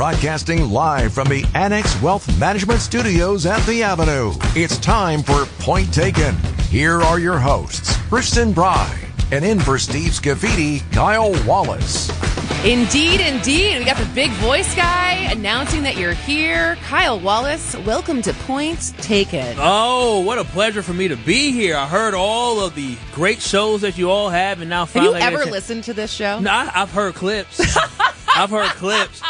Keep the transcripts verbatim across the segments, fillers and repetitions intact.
Broadcasting live from the Annex Wealth Management Studios at the Avenue. It's time for Point Taken. Here are your hosts, Kristen Bride, and in for Steve Scafidi, Kyle Wallace. Indeed, indeed. We got the big voice guy announcing that you're here. Kyle Wallace, welcome to Point Taken. Oh, what a pleasure for me to be here. I heard all of the great shows that you all have, and now Have finally... you ever listened to this show? No, I, I've heard clips. I've heard clips.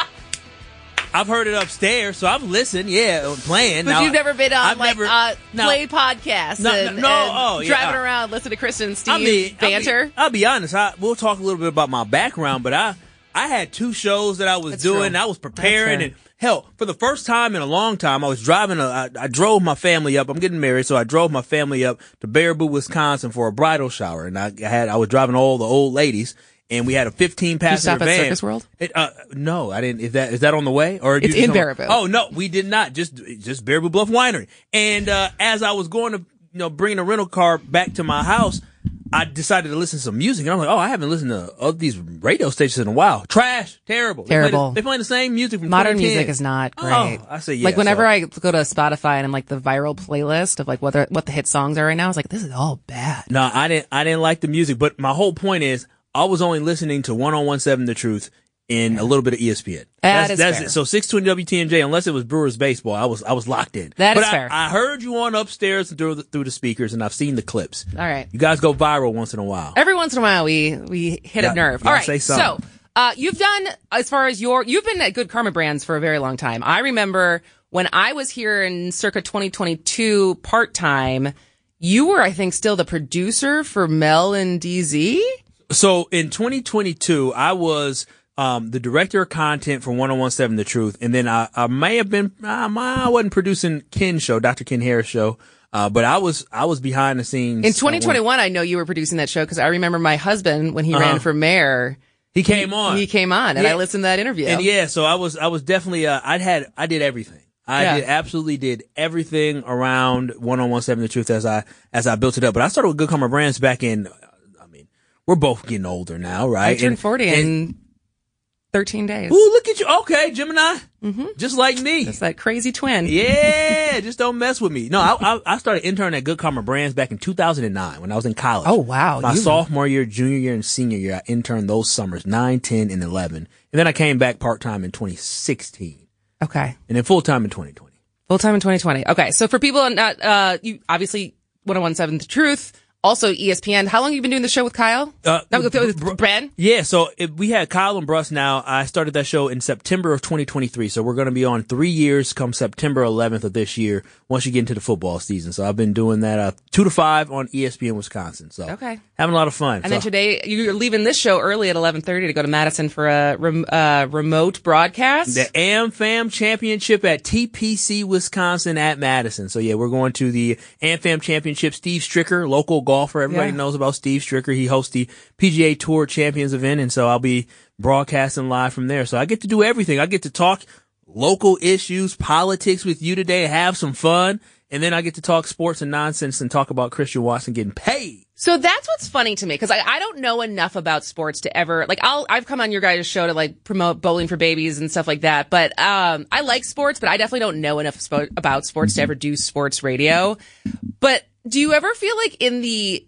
I've heard it upstairs, so I've listened, yeah, playing. But now, you've never been on, I've like, never, uh, no, play podcasts no, and, no, and oh, yeah. driving around, listen to Kristen and Steve I mean, banter? I'll be, I'll be honest, I, we'll talk a little bit about my background, but I, I had two shows that I was That's doing, true. I was preparing, and hell, for the first time in a long time, I was driving, a, I, I drove my family up, I'm getting married, so I drove my family up to Baraboo, Wisconsin for a bridal shower, and I, I had, I was driving all the old ladies, and we had a fifteen passenger Did you stop van. at Circus World? It, uh, no, I didn't. Is that is that on the way? Or It's you in just- Baraboo. Oh no, we did not. Just just Baraboo Bluff Winery. And uh, as I was going to, you know, bringing a rental car back to my house, I decided to listen to some music, and I'm like, oh, I haven't listened to all these radio stations in a while. Trash, terrible, Terrible. They play, the, they play the same music from Modern twenty ten. music is not great. Oh, I say yeah. Like whenever so. I go to Spotify and I'm like the viral playlist of like what the, what the hit songs are right now, it's like, this is all bad. No, I didn't. I didn't like the music, but my whole point is, I was only listening to one oh one point seven The Truth and a little bit of E S P N. That that's is that's fair. it. So six twenty W T N J, unless it was Brewers baseball, I was I was locked in. That but is I, fair. I heard you on upstairs through the, through the speakers, and I've seen the clips. All right. You guys go viral once in a while. Every once in a while, we we hit Yeah, a nerve. gotta All right, say so something. uh, you've done as far as your you've been at Good Karma Brands for a very long time. I remember when I was here in circa twenty twenty-two part time. You were, I think, still the producer for Mel and D Z. So in twenty twenty-two, I was um, the director of content for one oh one point seven The Truth, and then I, I may have been I, I wasn't producing Ken's show, Doctor Ken Harris show. Uh, but I was, I was behind the scenes. In twenty twenty-one, I know you were producing that show because I remember my husband, when he Uh-huh. ran for mayor, He came on. he came on and Yeah. I listened to that interview. And yeah, so I was, I was definitely, uh, I'd had, I did everything. I Yeah. did absolutely did everything around one oh one point seven The Truth as I, as I built it up. But I started with Good Karma Brands back in, I mean, we're both getting older now, right? I turned And- forty and- in thirteen days. Ooh, look at you. Okay, Gemini. Mm-hmm. Just like me. That's that crazy twin. Yeah, just don't mess with me. No, I, I, I started interning at Good Karma Brands back in two thousand nine when I was in college. Oh, wow. My You- sophomore year, junior year, and senior year, I interned those summers, nine, ten, and eleven. And then I came back part-time in twenty sixteen. Okay. And then full-time in twenty twenty. Full time in twenty twenty. Okay. So for people not, uh, you obviously one oh one point seven The Truth, also E S P N. How long have you been doing the show with Kyle? Uh, no, with, with Br- Bren? Yeah, so if we had Kyle and Bruss now. I started that show in September of twenty twenty-three. So we're going to be on three years come September eleventh of this year once you get into the football season. So I've been doing that uh, two to five on E S P N Wisconsin. So Okay. having a lot of fun. And So- then today you're leaving this show early at eleven thirty to go to Madison for a rem, uh, remote broadcast. The AmFam Championship at T P C Wisconsin at Madison. So yeah, we're going to the AmFam Championship. Steve Stricker, local golfer. Everybody Yeah. knows about Steve Stricker. He hosts the P G A Tour Champions event. And so I'll be broadcasting live from there. So I get to do everything. I get to talk local issues, politics with you today, have some fun. And then I get to talk sports and nonsense and talk about Christian Watson getting paid. So that's what's funny to me because I, I don't know enough about sports to ever like I'll I've come on your guys' show to like promote Bowling for Babies and stuff like that. But um I like sports, but I definitely don't know enough spo- about sports to ever do sports radio. But do you ever feel like in the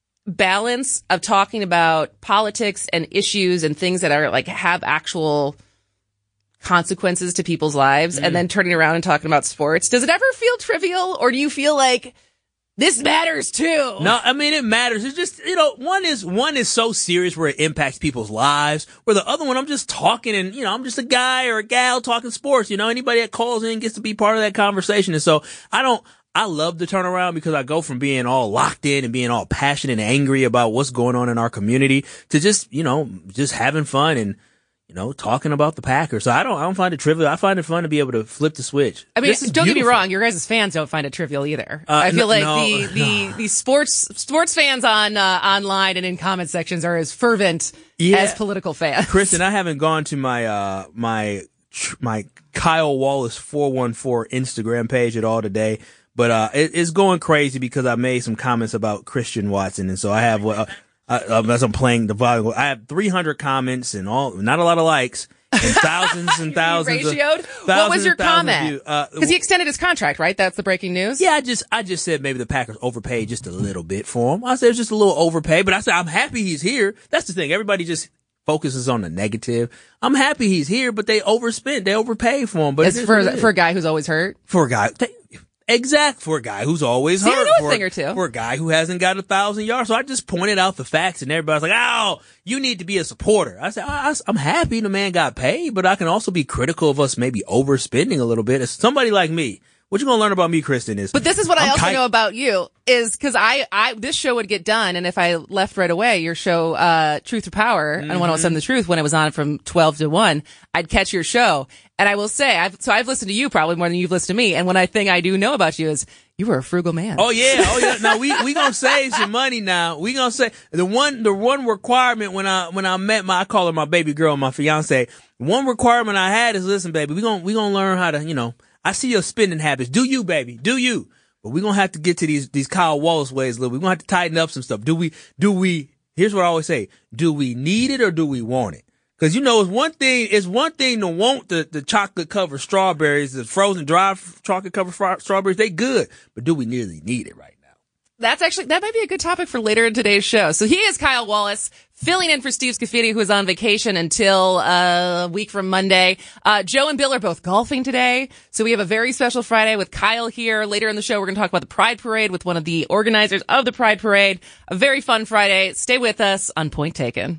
balance of talking about politics and issues and things that are like have actual consequences to people's lives and then turning around and talking about sports, does it ever feel trivial or do you feel like this matters too? No, I mean, it matters. It's just, you know, one is, one is so serious where it impacts people's lives, where the other one, I'm just talking and, you know, I'm just a guy or a gal talking sports. You know, anybody that calls in gets to be part of that conversation. And so I don't, I love the turnaround because I go from being all locked in and being all passionate and angry about what's going on in our community to just, you know, just having fun and, you know, talking about the Packers. So I don't, I don't find it trivial. I find it fun to be able to flip the switch. I mean, This is don't get me beautiful. wrong. Your guys' fans don't find it trivial either. Uh, I feel no- like no, the, the, the sports, sports fans on, uh, online and in comment sections are as fervent Yeah. as political fans. Kristen, I haven't gone to my, uh, my, my Kyle Wallace four one four Instagram page at all today. But, uh, it, it's going crazy because I made some comments about Christian Watson. And so I have, uh, uh, as I'm playing the volume, I have three hundred comments and all, not a lot of likes. and thousands and thousands. Ratioed? Of, thousands what was your comment? Because uh, he extended his contract, right? That's the breaking news. Yeah, I just I just said maybe the Packers overpaid just a little bit for him. I said it was just a little overpay, but I said I'm happy he's here. That's the thing. Everybody just focuses on the negative. I'm happy he's here, but they overspent. They overpaid for him. But it's for for a guy who's always hurt. For a guy, exact for a guy who's always See, hurt. I know a for, thing or two. For a guy who hasn't got a thousand yards. So I just pointed out the facts, and everybody's like, "Oh, you need to be a supporter." I said, I, "I'm happy the man got paid, but I can also be critical of us maybe overspending a little bit." As somebody like me. What you gonna learn about me, Kristen, is. But this is what I'm I also tight. know about you is because I, I, this show would get done, and if I left right away, your show, uh, Truth or Power mm-hmm. on one oh seven The Truth, when it was on from twelve to one, I'd catch your show. And I will say, I've, so I've listened to you probably more than you've listened to me. And one thing I do know about you is you were a frugal man. Oh yeah, oh yeah. Now we we gonna save some money. Now we gonna say the one the one requirement when I when I met my I call her my baby girl, my fiance. One requirement I had is listen, baby, we gonna we gonna learn how to you know. I see your spending habits. Do you, baby? Do you? But we're going to have to get to these, these Kyle Wallace ways a little. We're going to have to tighten up some stuff. Do we, do we, here's what I always say. Do we need it or do we want it? Cause you know, it's one thing, it's one thing to want the, the chocolate covered strawberries, the frozen dry chocolate covered fr- strawberries. They good. But do we really need it right now? That's actually, that might be a good topic for later in today's show. So he is Kyle Wallace, filling in for Steve Scafidi, who is on vacation until uh, a week from Monday. Uh, Joe and Bill are both golfing today. So we have a very special Friday with Kyle here. Later in the show, we're going to talk about the Pride Parade with one of the organizers of the Pride Parade. A very fun Friday. Stay with us on Point Taken.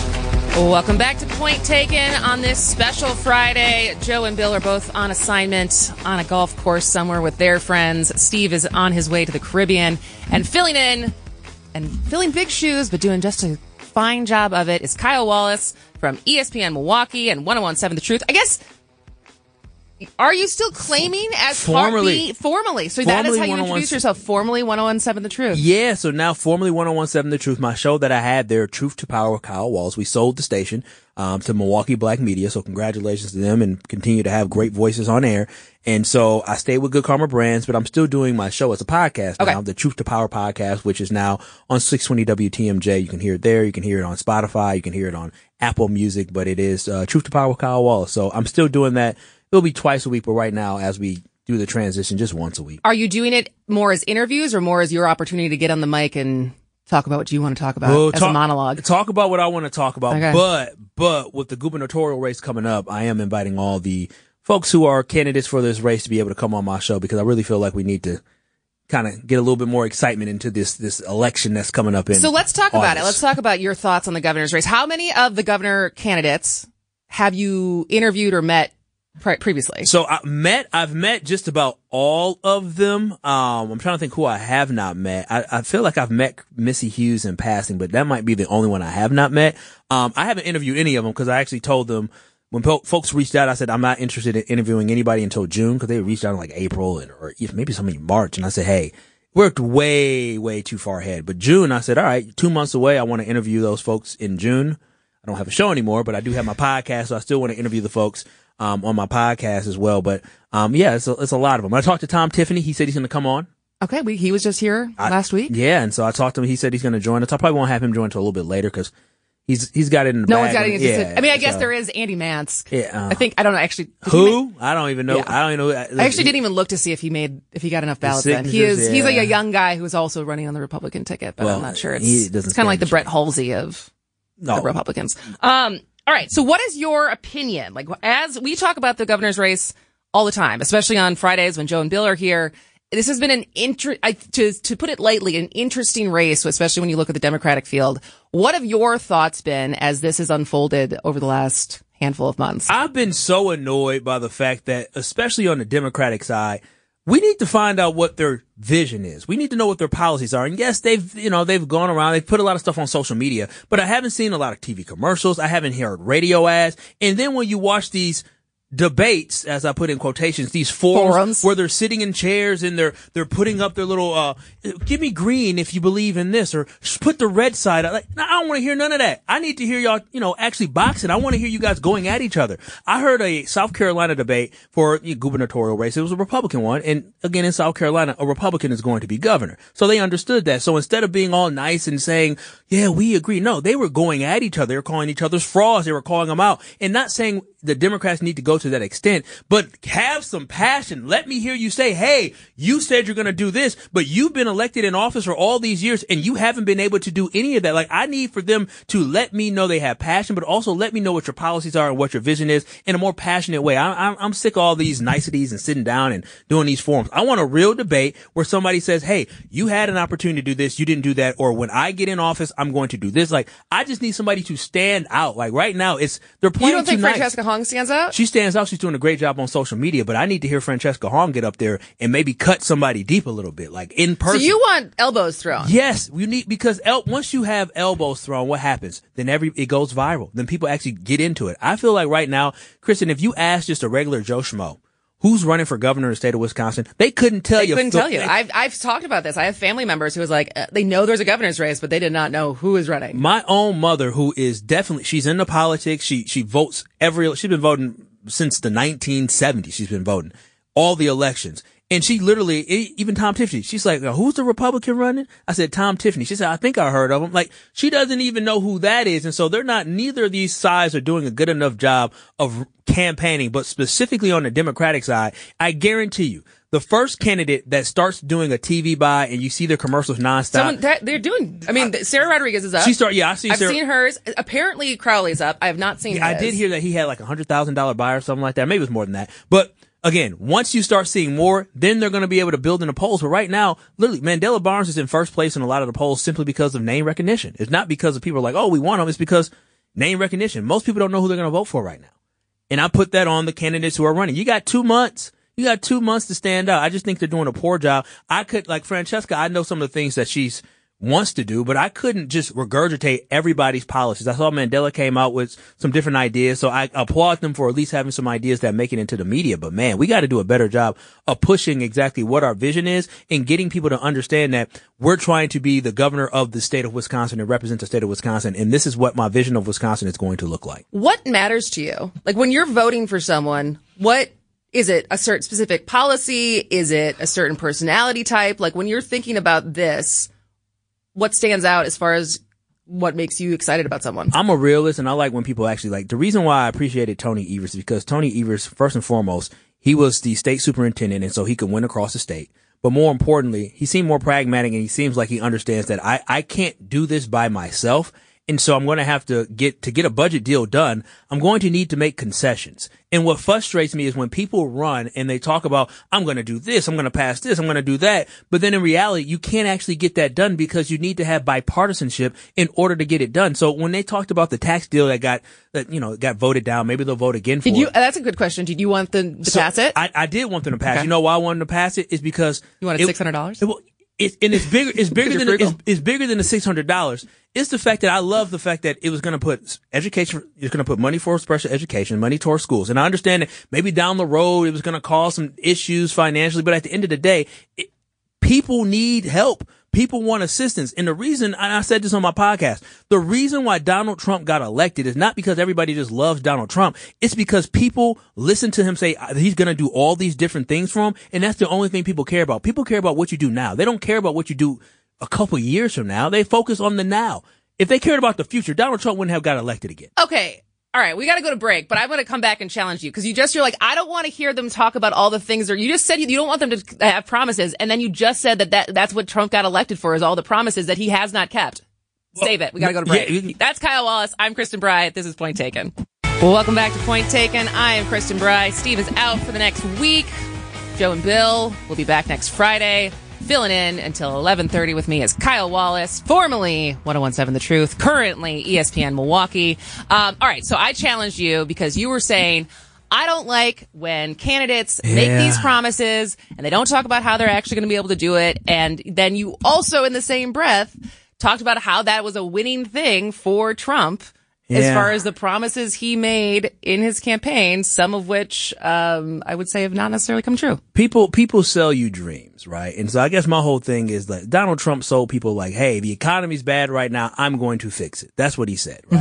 Welcome back to Point Taken on this special Friday. Joe and Bill are both on assignment on a golf course somewhere with their friends. Steve is on his way to the Caribbean, and filling in and filling big shoes, but doing just a fine job of it is Kyle Wallace from E S P N Milwaukee and one oh one seven The Truth. I guess, are you still claiming as Formerly. Part B? Formally. So Formerly that is how you one oh one introduce yourself. Formerly one oh one seven The Truth. Yeah, so now formerly one oh one seven The Truth, my show that I had there, Truth to Power with Kyle Wallace. We sold the station um to Milwaukee Black Media, so congratulations to them and continue to have great voices on air. And so I stayed with Good Karma Brands, but I'm still doing my show as a podcast now, okay. the Truth to Power podcast, which is now on six twenty W T M J. You can hear it there. You can hear it on Spotify. You can hear it on Apple Music, but it is uh, Truth to Power with Kyle Wallace. So I'm still doing that. It'll be twice a week, but right now, as we do the transition, just once a week. Are you doing it more as interviews or more as your opportunity to get on the mic and talk about what you want to talk about well, as talk, a monologue? Talk about what I want to talk about. Okay. But, but with the gubernatorial race coming up, I am inviting all the folks who are candidates for this race to be able to come on my show, because I really feel like we need to kind of get a little bit more excitement into this, this election that's coming up in So let's talk August. about it. Let's talk about your thoughts on the governor's race. How many of the governor candidates have you interviewed or met pre- previously? So I met, I've met just about all of them. Um, I'm trying to think who I have not met. I, I feel like I've met Missy Hughes in passing, but that might be the only one I have not met. Um, I haven't interviewed any of them because I actually told them when po- folks reached out, I said, I'm not interested in interviewing anybody until June, because they reached out in like April and, or maybe somebody in March. And I said, hey, worked way, way too far ahead. But June, I said, all right, two months away. I want to interview those folks in June. I don't have a show anymore, but I do have my podcast. So I still want to interview the folks um, on my podcast as well. But um, yeah, it's a, it's a lot of them. I talked to Tom Tiffany. He said he's going to come on. Okay, we, he was just here I, last week. Yeah, and so I talked to him. He said he's going to join us. I probably won't have him join until a little bit later because he's he's got it in the no bag. one's got anything yeah, to say. I mean, I guess so. there is Andy Mance. Yeah, uh, I think I don't know actually. Who? I don't even know. Yeah. I don't even know. I actually didn't even look to see if he made if he got enough ballots. Then he is yeah. he's like a young guy who's also running on the Republican ticket, but Well, I'm not sure. It's, he doesn't it's kind of like the stand Brett a Halsey of No. the Republicans. Um. All right. So, what is your opinion? Like, as we talk about the governor's race all the time, especially on Fridays when Joe and Bill are here. This has been an inter- I, to to put it lightly, an interesting race, especially when you look at the Democratic field. What have your thoughts been as this has unfolded over the last handful of months? I've been so annoyed by the fact that, especially on the Democratic side, we need to find out what their vision is. We need to know what their policies are. And yes, they've, you know, they've gone around, they've put a lot of stuff on social media, but I haven't seen a lot of T V commercials. I haven't heard radio ads. And then when you watch these debates, as I put in quotations, these forums, forums where they're sitting in chairs and they're they're putting up their little uh give me green if you believe in this, or put the red side up. Like, no, I don't want to hear none of that. I need to hear y'all, you know, actually boxing. I want to hear you guys going at each other. I heard a South Carolina debate for a gubernatorial race. It was a Republican one, and again in South Carolina, a Republican is going to be governor. So they understood that. So instead of being all nice and saying, yeah, we agree, no, they were going at each other. They were calling each other's frauds. They were calling them out and not saying the Democrats need to go to that extent, but have some passion. Let me hear you say, hey, you said you're going to do this, but you've been elected in office for all these years and you haven't been able to do any of that. Like, I need for them to let me know they have passion, but also let me know what your policies are and what your vision is in a more passionate way. I, I'm, I'm sick of all these niceties and sitting down and doing these forums. I want a real debate where somebody says, hey, you had an opportunity to do this, you didn't do that, or when I get in office, I'm going to do this. Like, I just need somebody to stand out. Like, right now, it's, they're playing You don't think too nice. Francesca Hong stands out? She stands out. She's doing a great job on social media, but I need to hear Francesca Hong get up there and maybe cut somebody deep a little bit, like in person. So you want elbows thrown? Yes, we need, because el- once you have elbows thrown, what happens? Then every, it goes viral. Then people actually get into it. I feel like right now, Kristen, if you ask just a regular Joe Schmo, who's running for governor of the state of Wisconsin, they couldn't tell they you. They couldn't th- tell you. I've, I've talked about this. I have family members who was like, uh, they know there's a governor's race, but they did not know who is running. My own mother, who is definitely, she's into politics. She, she votes every, she's been voting since the nineteen seventies. She's been voting all the elections. And she literally, even Tom Tiffany, she's like, who's the Republican running? I said, Tom Tiffany. She said, I think I heard of him. Like, she doesn't even know who that is. And so they're not, neither of these sides are doing a good enough job of campaigning, but specifically on the Democratic side, I guarantee you, the first candidate that starts doing a T V buy and you see their commercials nonstop. Someone, that, they're doing, I mean, Sarah Rodriguez is up. She started, yeah, I see I've Sarah. seen hers. Apparently Crowley's up. I have not seen Yeah, his. I did hear that he had like a hundred thousand dollar buy or something like that. Maybe it was more than that. But again, once you start seeing more, then they're going to be able to build in the polls. But right now, literally, Mandela Barnes is in first place in a lot of the polls simply because of name recognition. It's not because of people like, oh, we want him. It's because name recognition. Most people don't know who they're going to vote for right now. And I put that on the candidates who are running. You got two months. You got two months to stand out. I just think they're doing a poor job. I could, like Francesca, I know some of the things that she's wants to do, but I couldn't just regurgitate everybody's policies. I saw Mandela came out with some different ideas, so I applaud them for at least having some ideas that make it into the media. But man, we got to do a better job of pushing exactly what our vision is and getting people to understand that we're trying to be the governor of the state of Wisconsin and represent the state of Wisconsin. And this is what my vision of Wisconsin is going to look like. What matters to you? Like when you're voting for someone, what is it? A certain specific policy? Is it a certain personality type? Like when you're thinking about this, what stands out as far as what makes you excited about someone? I'm a realist, and I like when people actually like. The reason why I appreciated Tony Evers is because Tony Evers, first and foremost, he was the state superintendent, and so he could win across the state. But more importantly, he seemed more pragmatic, and he seems like he understands that I, I can't do this by myself. And so I'm going to have to get, to get a budget deal done, I'm going to need to make concessions. And what frustrates me is when people run and they talk about, I'm going to do this, I'm going to pass this, I'm going to do that. But then in reality, you can't actually get that done because you need to have bipartisanship in order to get it done. So when they talked about the tax deal that got, that, you know, got voted down, maybe they'll vote again for Did you, it. that's a good question. Did you want them to So pass it? I, I did want them to pass. Okay. You know why I wanted them to pass it? Is because You wanted it- six hundred dollars? it- well, It's, and it's bigger, it's bigger you're than, it's, frugal. it's bigger than the six hundred dollars. It's the fact that I love the fact that it was going to put education, it's going to put money for special education, money towards schools. And I understand that maybe down the road it was going to cause some issues financially, but at the end of the day, it, people need help. People want assistance. And the reason, and I said this on my podcast, the reason why Donald Trump got elected is not because everybody just loves Donald Trump. It's because people listen to him say he's going to do all these different things for them. And that's the only thing people care about. People care about what you do now. They don't care about what you do a couple years from now. They focus on the now. If they cared about the future, Donald Trump wouldn't have got elected again. Okay. All right. We got to go to break, but I'm going to come back and challenge you because you just, you're like, I don't want to hear them talk about all the things, or you just said you, you don't want them to have promises. And then you just said that, that that's what Trump got elected for, is all the promises that he has not kept. Save it. We got to go to break. Yeah. That's Kyle Wallace. I'm Kristen Bry. This is Point Taken. Well, welcome back to Point Taken. I am Kristen Bry. Steve is out for the next week. Joe and Bill will be back next Friday. Filling in until eleven thirty with me is Kyle Wallace, formerly one oh one point seven The Truth, currently E S P N Milwaukee. Um, all right, so I challenged you because you were saying, I don't like when candidates Yeah. make these promises and they don't talk about how they're actually going to be able to do it. And then you also, in the same breath, talked about how that was a winning thing for Trump. As Yeah. far as the promises he made in his campaign, some of which um, I would say have not necessarily come true. People, people sell you dreams, right? And so I guess my whole thing is that Donald Trump sold people like, hey, the economy's bad right now. I'm going to fix it. That's what he said, right? Mm-hmm.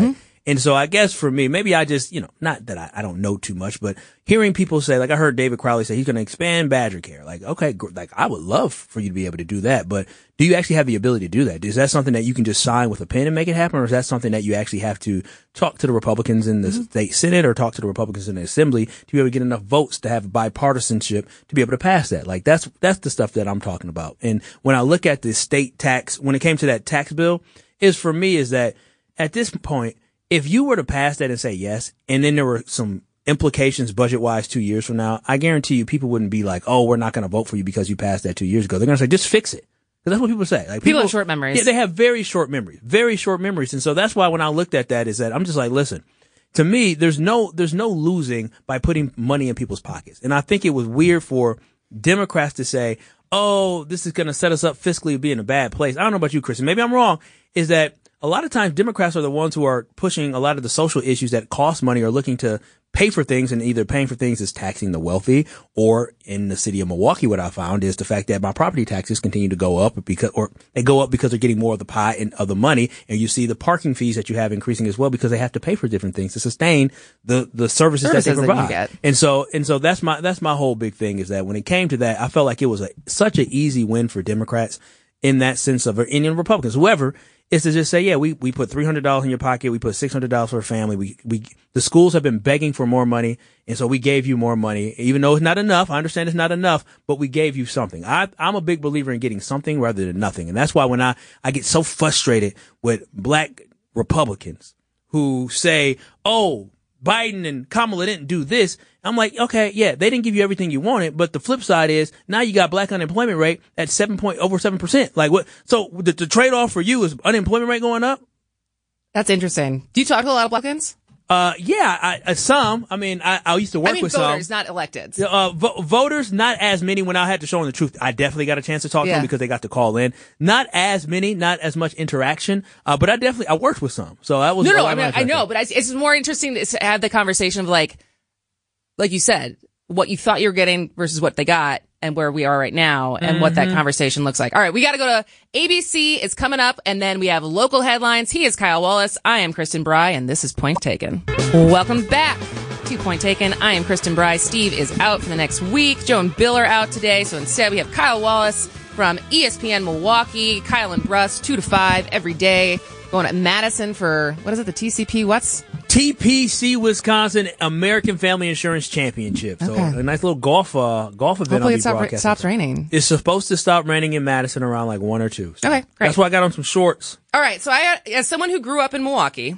And so I guess for me, maybe I just, you know, not that I, I don't know too much, but hearing people say, like I heard David Crowley say he's going to expand Badger Care. Like, okay, gr- like I would love for you to be able to do that, but do you actually have the ability to do that? Is that something that you can just sign with a pen and make it happen? Or is that something that you actually have to talk to the Republicans in the mm-hmm. state Senate or talk to the Republicans in the Assembly to be able to get enough votes to have bipartisanship to be able to pass that? Like that's, that's the stuff that I'm talking about. And when I look at the state tax, when it came to that tax bill, is for me is that at this point, if you were to pass that and say yes, and then there were some implications budget-wise two years from now, I guarantee you people wouldn't be like, oh, we're not going to vote for you because you passed that two years ago. They're going to say, just fix it. Because that's what people say. Like people, people have short memories. Yeah, they have very short memories. Very short memories. And so that's why when I looked at that is that I'm just like, listen, to me, there's no, there's no losing by putting money in people's pockets. And I think it was weird for Democrats to say, oh, this is going to set us up fiscally to be in a bad place. I don't know about you, Kristen. Maybe I'm wrong. Is that a lot of times Democrats are the ones who are pushing a lot of the social issues that cost money or looking to pay for things, and either paying for things is taxing the wealthy, or in the city of Milwaukee, what I found is the fact that my property taxes continue to go up because, or they go up because they're getting more of the pie and of the money. And you see the parking fees that you have increasing as well because they have to pay for different things to sustain the, the services, services that they provide. That and so, and so that's my, that's my whole big thing is that when it came to that, I felt like it was a, such an easy win for Democrats in that sense of, or Indian Republicans, whoever, is to just say, yeah, we, we put three hundred dollars in your pocket. We put six hundred dollars for a family. We, we, the schools have been begging for more money. And so we gave you more money, even though it's not enough. I understand it's not enough, but we gave you something. I, I'm a big believer in getting something rather than nothing. And that's why when I, I get so frustrated with black Republicans who say, oh, Biden and Kamala didn't do this. I'm like, okay, yeah, they didn't give you everything you wanted, but the flip side is now you got black unemployment rate at seven point over seven percent. Like what? So the, the trade off for you is unemployment rate going up. That's interesting. Do you talk to a lot of Blackins? Uh, yeah, I, uh, some. I mean, I, I used to work I mean, with voters, some. not elected. Uh, vo- voters, not as many. When I had to show them the truth, I definitely got a chance to talk yeah. to them because they got to call in. Not as many, not as much interaction. Uh, but I definitely, I worked with some. So that was no, no. I mean, I know, but I, it's more interesting to have the conversation of like, like you said, what you thought you were getting versus what they got, and where we are right now, and mm-hmm. what that conversation looks like. All right, we got to go to A B C. It's coming up, and then we have local headlines. He is Kyle Wallace. I am Kristen Bry, and this is Point Taken. Welcome back to Point Taken. I am Kristen Bry. Steve is out for the next week. Joe and Bill are out today, so instead we have Kyle Wallace from E S P N Milwaukee. Kyle and Bruss, two to five every day. Going to Madison for, what is it, the T C P? What's? T P C Wisconsin American Family Insurance Championship. So okay. a nice little golf uh, golf event. Hopefully it stop, stops raining. It's supposed to stop raining in Madison around like one or two. So okay, great. That's why I got on some shorts. All right. So I, as someone who grew up in Milwaukee,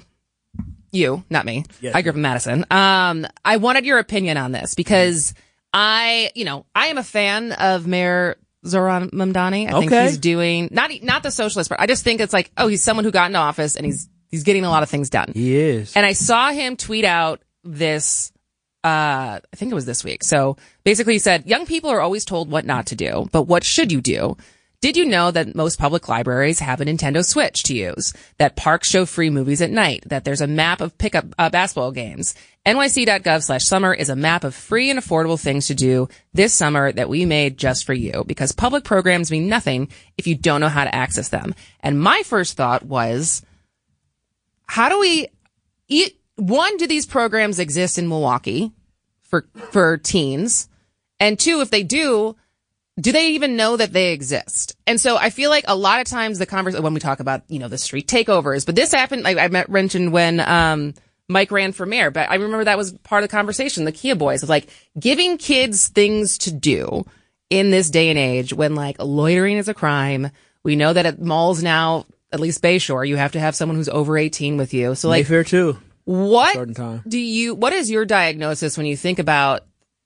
you, not me. Yes. I grew up in Madison. Um, I wanted your opinion on this because I, you know, I am a fan of Mayor Zoran Mamdani. I think okay. he's doing not not the socialist part. I just think it's like, oh, he's someone who got into office and he's he's getting a lot of things done. He is. And I saw him tweet out this, uh, I think it was this week. So basically he said, young people are always told what not to do, but what should you do? Did you know that most public libraries have a Nintendo Switch to use? That parks show free movies at night? That there's a map of pickup uh, basketball games? N Y C dot gov slash summer is a map of free and affordable things to do this summer that we made just for you, because public programs mean nothing if you don't know how to access them. And my first thought was, how do we eat? One, do these programs exist in Milwaukee for, for teens? And two, if they do, do they even know that they exist? And so I feel like a lot of times the conversation, when we talk about, you know, the street takeovers, but this happened, like I mentioned when, um, Mike ran for mayor, but I remember that was part of the conversation, the Kia Boys, of like giving kids things to do in this day and age when like loitering is a crime. We know that at malls now, at least Bayshore, you have to have someone who's over eighteen with you. So like, Mayfair too. What do you, what is your diagnosis when you think about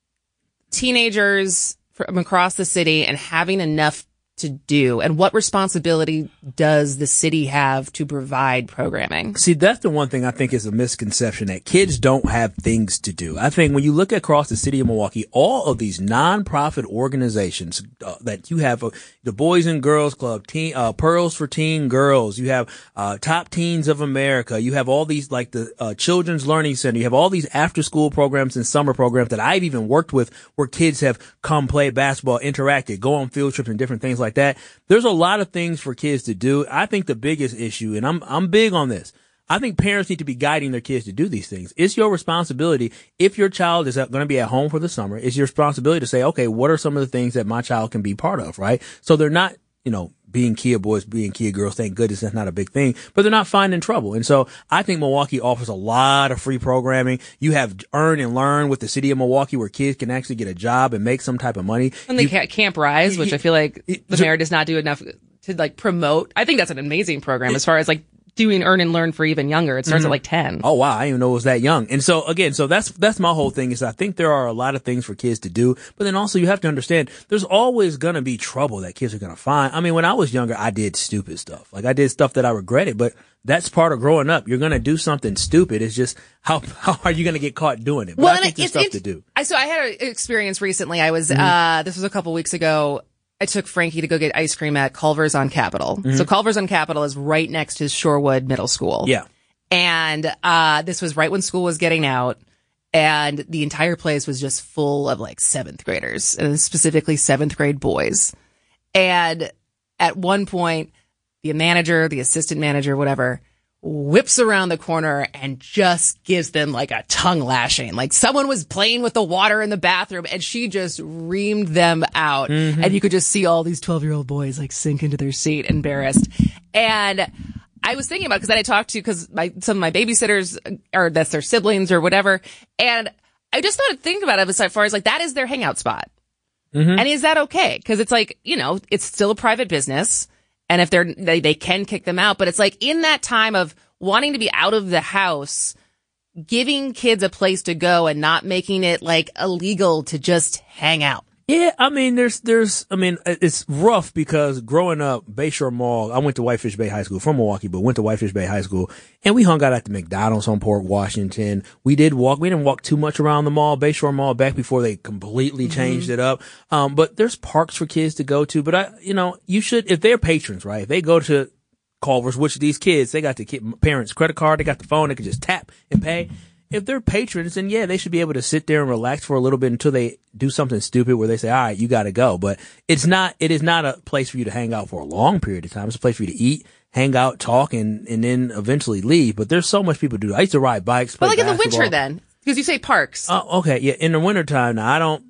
teenagers from across the city and having enough to do, and what responsibility does the city have to provide programming? See, that's the one thing I think is a misconception, that kids don't have things to do. I think when you look across the city of Milwaukee, all of these nonprofit organizations uh, that you have, uh, the Boys and Girls Club, teen, uh, Pearls for Teen Girls, you have uh, Top Teens of America, you have all these like the uh, Children's Learning Center, you have all these after school programs and summer programs that I've even worked with where kids have come play basketball, interacted, go on field trips and different things like that. There's a lot of things for kids to do. I think the biggest issue, and I'm I'm big on this, I think parents need to be guiding their kids to do these things. It's your responsibility. If your child is going to be at home for the summer, it's your responsibility to say, okay, what are some of the things that my child can be part of, right? So they're not, you know, being Kia boys, being Kia girls. Thank goodness that's not a big thing, but they're not finding trouble. And so I think Milwaukee offers a lot of free programming. You have Earn and Learn with the city of Milwaukee where kids can actually get a job and make some type of money. And they you, can't Camp Rise, which I feel like the mayor does not do enough to like promote. I think that's an amazing program as far as like doing Earn and Learn for even younger. It starts mm-hmm. at like ten. Oh, wow. I didn't even know it was that young. And so again, so that's, that's my whole thing is I think there are a lot of things for kids to do, but then also you have to understand there's always going to be trouble that kids are going to find. I mean, when I was younger, I did stupid stuff. Like I did stuff that I regretted, but that's part of growing up. You're going to do something stupid. It's just how, how are you going to get caught doing it? But well, I think there's it's, stuff it's, to do. I, so I had an experience recently. I was, mm-hmm. uh, this was a couple weeks ago. I took Frankie to go get ice cream at Culver's on Capitol. Mm-hmm. So Culver's on Capitol is right next to Shorewood Middle School. Yeah. And, uh, this was right when school was getting out. And the entire place was just full of like seventh graders, and specifically seventh grade boys. And at one point, the manager, the assistant manager, whatever, whips around the corner and just gives them like a tongue lashing. Like someone was playing with the water in the bathroom and she just reamed them out. Mm-hmm. And you could just see all these twelve year old boys like sink into their seat embarrassed. And I was thinking about, cause then I talked to, cause my, some of my babysitters, or that's their siblings or whatever. And I just started thinking about it as far as like, that is their hangout spot. Mm-hmm. And is that okay? Cause it's like, you know, it's still a private business. And if they're, they, they can kick them out. But it's like in that time of wanting to be out of the house, giving kids a place to go and not making it like illegal to just hang out. Yeah, I mean, there's, there's, I mean, it's rough because growing up, Bayshore Mall, I went to Whitefish Bay High School from Milwaukee, but went to Whitefish Bay High School and we hung out at the McDonald's on Port Washington. We did walk, we didn't walk too much around the mall, Bayshore Mall back before they completely changed mm-hmm. it up. Um, but there's parks for kids to go to, but I, you know, you should, if they're patrons, right? If they go to Culver's, which these kids, they got the kid, parents' credit card, they got the phone, they can just tap and pay. If they're patrons, then yeah, they should be able to sit there and relax for a little bit until they do something stupid where they say, all right, you got to go. But it's not, it is not a place for you to hang out for a long period of time. It's a place for you to eat, hang out, talk, and, and then eventually leave. But there's so much people do. I used to ride bikes. But like basketball. In the winter then, because you say parks. Oh, uh, okay. Yeah. In the wintertime, now I don't,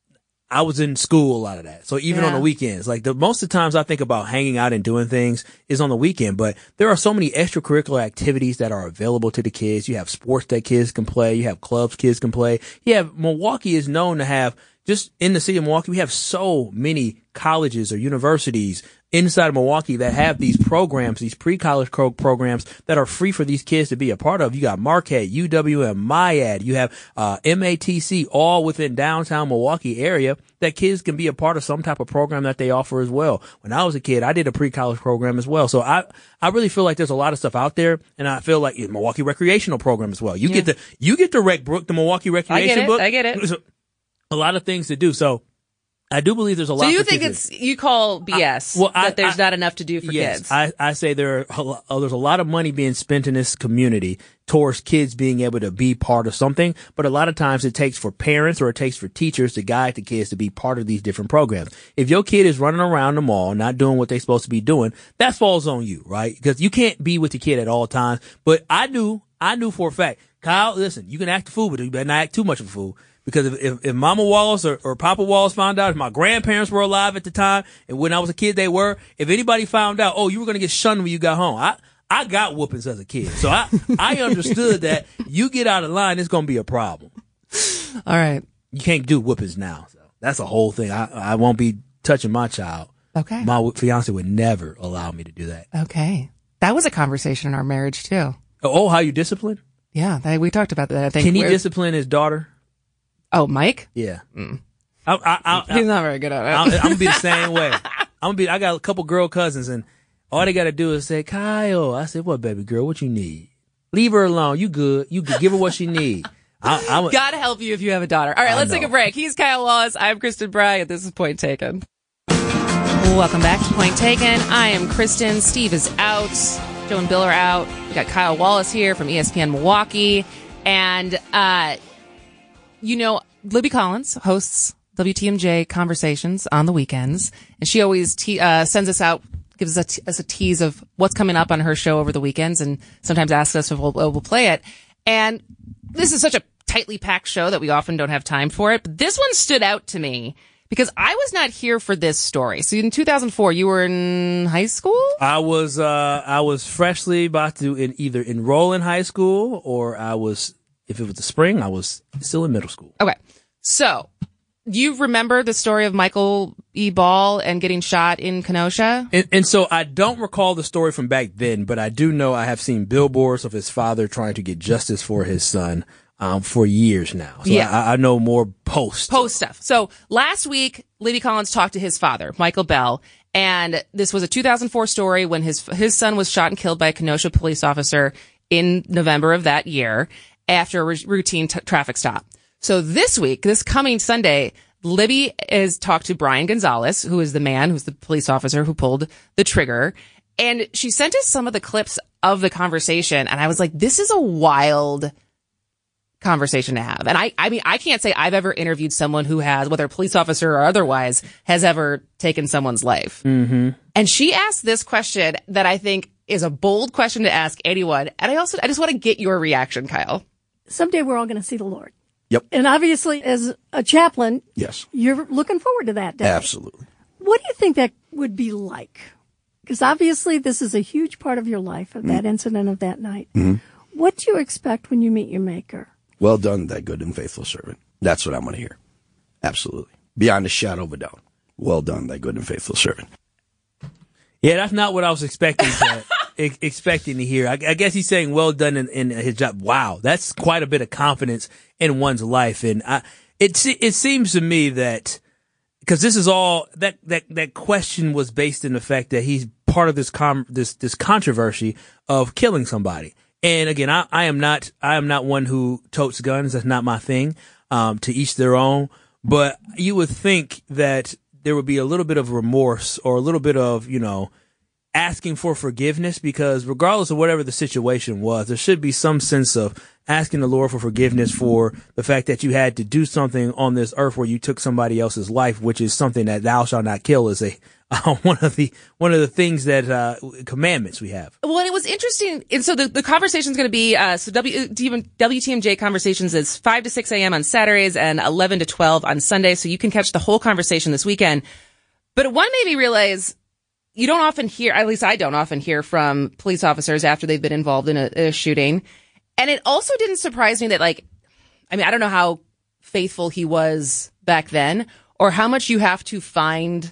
I was in school a lot of that. So even yeah. on the weekends, like the most of the times I think about hanging out and doing things is on the weekend, but there are so many extracurricular activities that are available to the kids. You have sports that kids can play. You have clubs kids can play. You have Milwaukee is known to have just in the city of Milwaukee, we have so many colleges or universities inside of Milwaukee that have these programs, these pre-college co- programs that are free for these kids to be a part of. You got Marquette, U W M, MIAD, you have uh M A T C, all within downtown Milwaukee area that kids can be a part of some type of program that they offer as well. When I was a kid, I did a pre-college program as well. So I I really feel like there's a lot of stuff out there, and I feel like yeah, Milwaukee recreational program as well. You yeah. get the you get the Rec Brook, the Milwaukee Recreation I get it, book. I get it. A lot of things to do. So I do believe there's a lot. So you for think kids. it's you call B S I, well, that I, there's I, not enough to do for yes, kids? I, I say there are a lot, oh, there's a lot of money being spent in this community towards kids being able to be part of something, but a lot of times it takes for parents or it takes for teachers to guide the kids to be part of these different programs. If your kid is running around the mall not doing what they're supposed to be doing, that falls on you, right? Because you can't be with the kid at all times. But I knew, I knew for a fact, Kyle, listen, you can act a fool, but you better not act too much of a fool. Because if, if, if Mama Wallace or, or Papa Wallace found out, if my grandparents were alive at the time, and when I was a kid they were, if anybody found out, oh, you were going to get shunned when you got home, I, I got whoopings as a kid. So I, I understood that you get out of line, it's going to be a problem. All right. You can't do whoopings now. So that's a whole thing. I, I won't be touching my child. Okay. My fiance would never allow me to do that. Okay. That was a conversation in our marriage too. Oh, how you discipline? Yeah, that, we talked about that. I think. Can he discipline his daughter? Oh, Mike? Yeah. Mm. I, I, I, He's not very good at it. I, I'm gonna be the same way. I'm gonna be. I got a couple girl cousins, and all they gotta do is say, "Kyle." I said, "What, baby girl? What you need? Leave her alone. You good? You good? Give her what she need." I, I'm, God help you if you have a daughter. All right, I let's know. take a break. He's Kyle Wallace. I'm Kristen Bryant. This is Point Taken. Welcome back to Point Taken. I am Kristen. Steve is out. Joe and Bill are out. We got Kyle Wallace here from E S P N Milwaukee, and uh, you know. Libby Collins hosts W T M J Conversations on the weekends, and she always te- uh, sends us out gives us a, t- us a tease of what's coming up on her show over the weekends, and sometimes asks us if we'll, we'll play it. And this is such a tightly packed show that we often don't have time for it. But this one stood out to me because I was not here for this story. So in two thousand four, you were in high school? I was uh, I was freshly about to in either enroll in high school, or I was, if it was the spring, I was still in middle school. Okay. So you remember the story of Michael E. Ball and getting shot in Kenosha? And, and so I don't recall the story from back then, but I do know I have seen billboards of his father trying to get justice for his son um, for years now. So yeah. I, I know more post. Post stuff. So last week, Libby Collins talked to his father, Michael Bell, and this was a two thousand four story when his his son was shot and killed by a Kenosha police officer in November of that year after a r- routine t- traffic stop. So this week, this coming Sunday, Libby has talked to Brian Gonzalez, who is the man, who's the police officer who pulled the trigger. And she sent us some of the clips of the conversation. And I was like, this is a wild conversation to have. And I, I mean, I can't say I've ever interviewed someone who has, whether a police officer or otherwise, has ever taken someone's life. Mm-hmm. And she asked this question that I think is a bold question to ask anyone. And I also, I just want to get your reaction, Kyle. Someday we're all going to see the Lord. Yep. And obviously, as a chaplain, yes, you're looking forward to that day. Absolutely. What do you think that would be like? Because obviously, this is a huge part of your life, of that mm-hmm. incident of that night. Mm-hmm. What do you expect when you meet your Maker? Well done, thy good and faithful servant. That's what I'm going to hear. Absolutely. Beyond a shadow of a doubt. Well done, thy good and faithful servant. Yeah, that's not what I was expecting to e- expecting to hear. I, I guess he's saying well done in, in his job. Wow, that's quite a bit of confidence in one's life. And I, it it seems to me that, because this is all that that that question was based in the fact that he's part of this com, this this controversy of killing somebody. And again, I, I am not I am not one who totes guns. That's not my thing. Um, to each their own. But you would think that there would be a little bit of remorse or a little bit of, you know, asking for forgiveness, because regardless of whatever the situation was, there should be some sense of asking the Lord for forgiveness for the fact that you had to do something on this earth where you took somebody else's life, which is something that thou shalt not kill is a uh, one of the one of the things that uh commandments we have. Well, it was interesting. And so the, the conversation is going to be uh so W T M J Conversations is five to six a.m. on Saturdays and eleven to twelve on Sunday, so you can catch the whole conversation this weekend. But one made me realize you don't often hear, at least I don't often hear from police officers after they've been involved in a, a shooting. And it also didn't surprise me that, like, I mean, I don't know how faithful he was back then or how much you have to find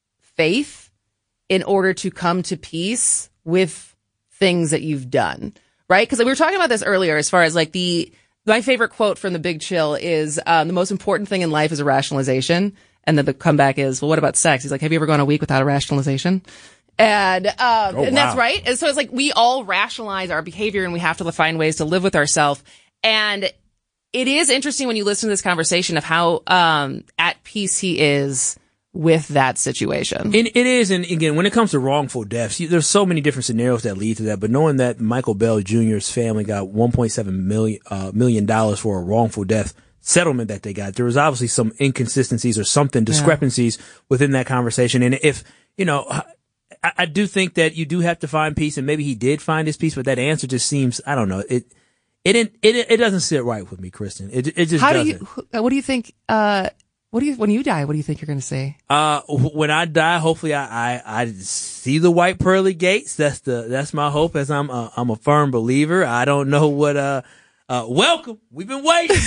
faith in order to come to peace with things that you've done, right? Because we were talking about this earlier as far as like the, my favorite quote from The Big Chill is um, the most important thing in life is a rationalization. And then the comeback is, well, what about sex? He's like, have you ever gone a week without a rationalization? And, um, oh, and wow. that's right. And so it's like we all rationalize our behavior and we have to find ways to live with ourselves. And it is interesting when you listen to this conversation of how um, at peace he is with that situation. It, it is. And again, when it comes to wrongful deaths, you, there's so many different scenarios that lead to that. But knowing that Michael Bell Junior's family got one point seven million, uh, million dollars for a wrongful death settlement that they got, there was obviously some inconsistencies or something, discrepancies yeah. within that conversation. And if, you know, I, I do think that you do have to find peace, and maybe he did find his peace, but that answer just seems, I don't know, it, it, it, it, it doesn't sit right with me, Kristen. It, it just How doesn't. do you, what do you think, uh, what do you, when you die, what do you think you're going to say? Uh, when I die, hopefully I, I, I see the white pearly gates. That's the, that's my hope, as I'm a, I'm a firm believer. I don't know what, uh, uh, welcome. We've been waiting.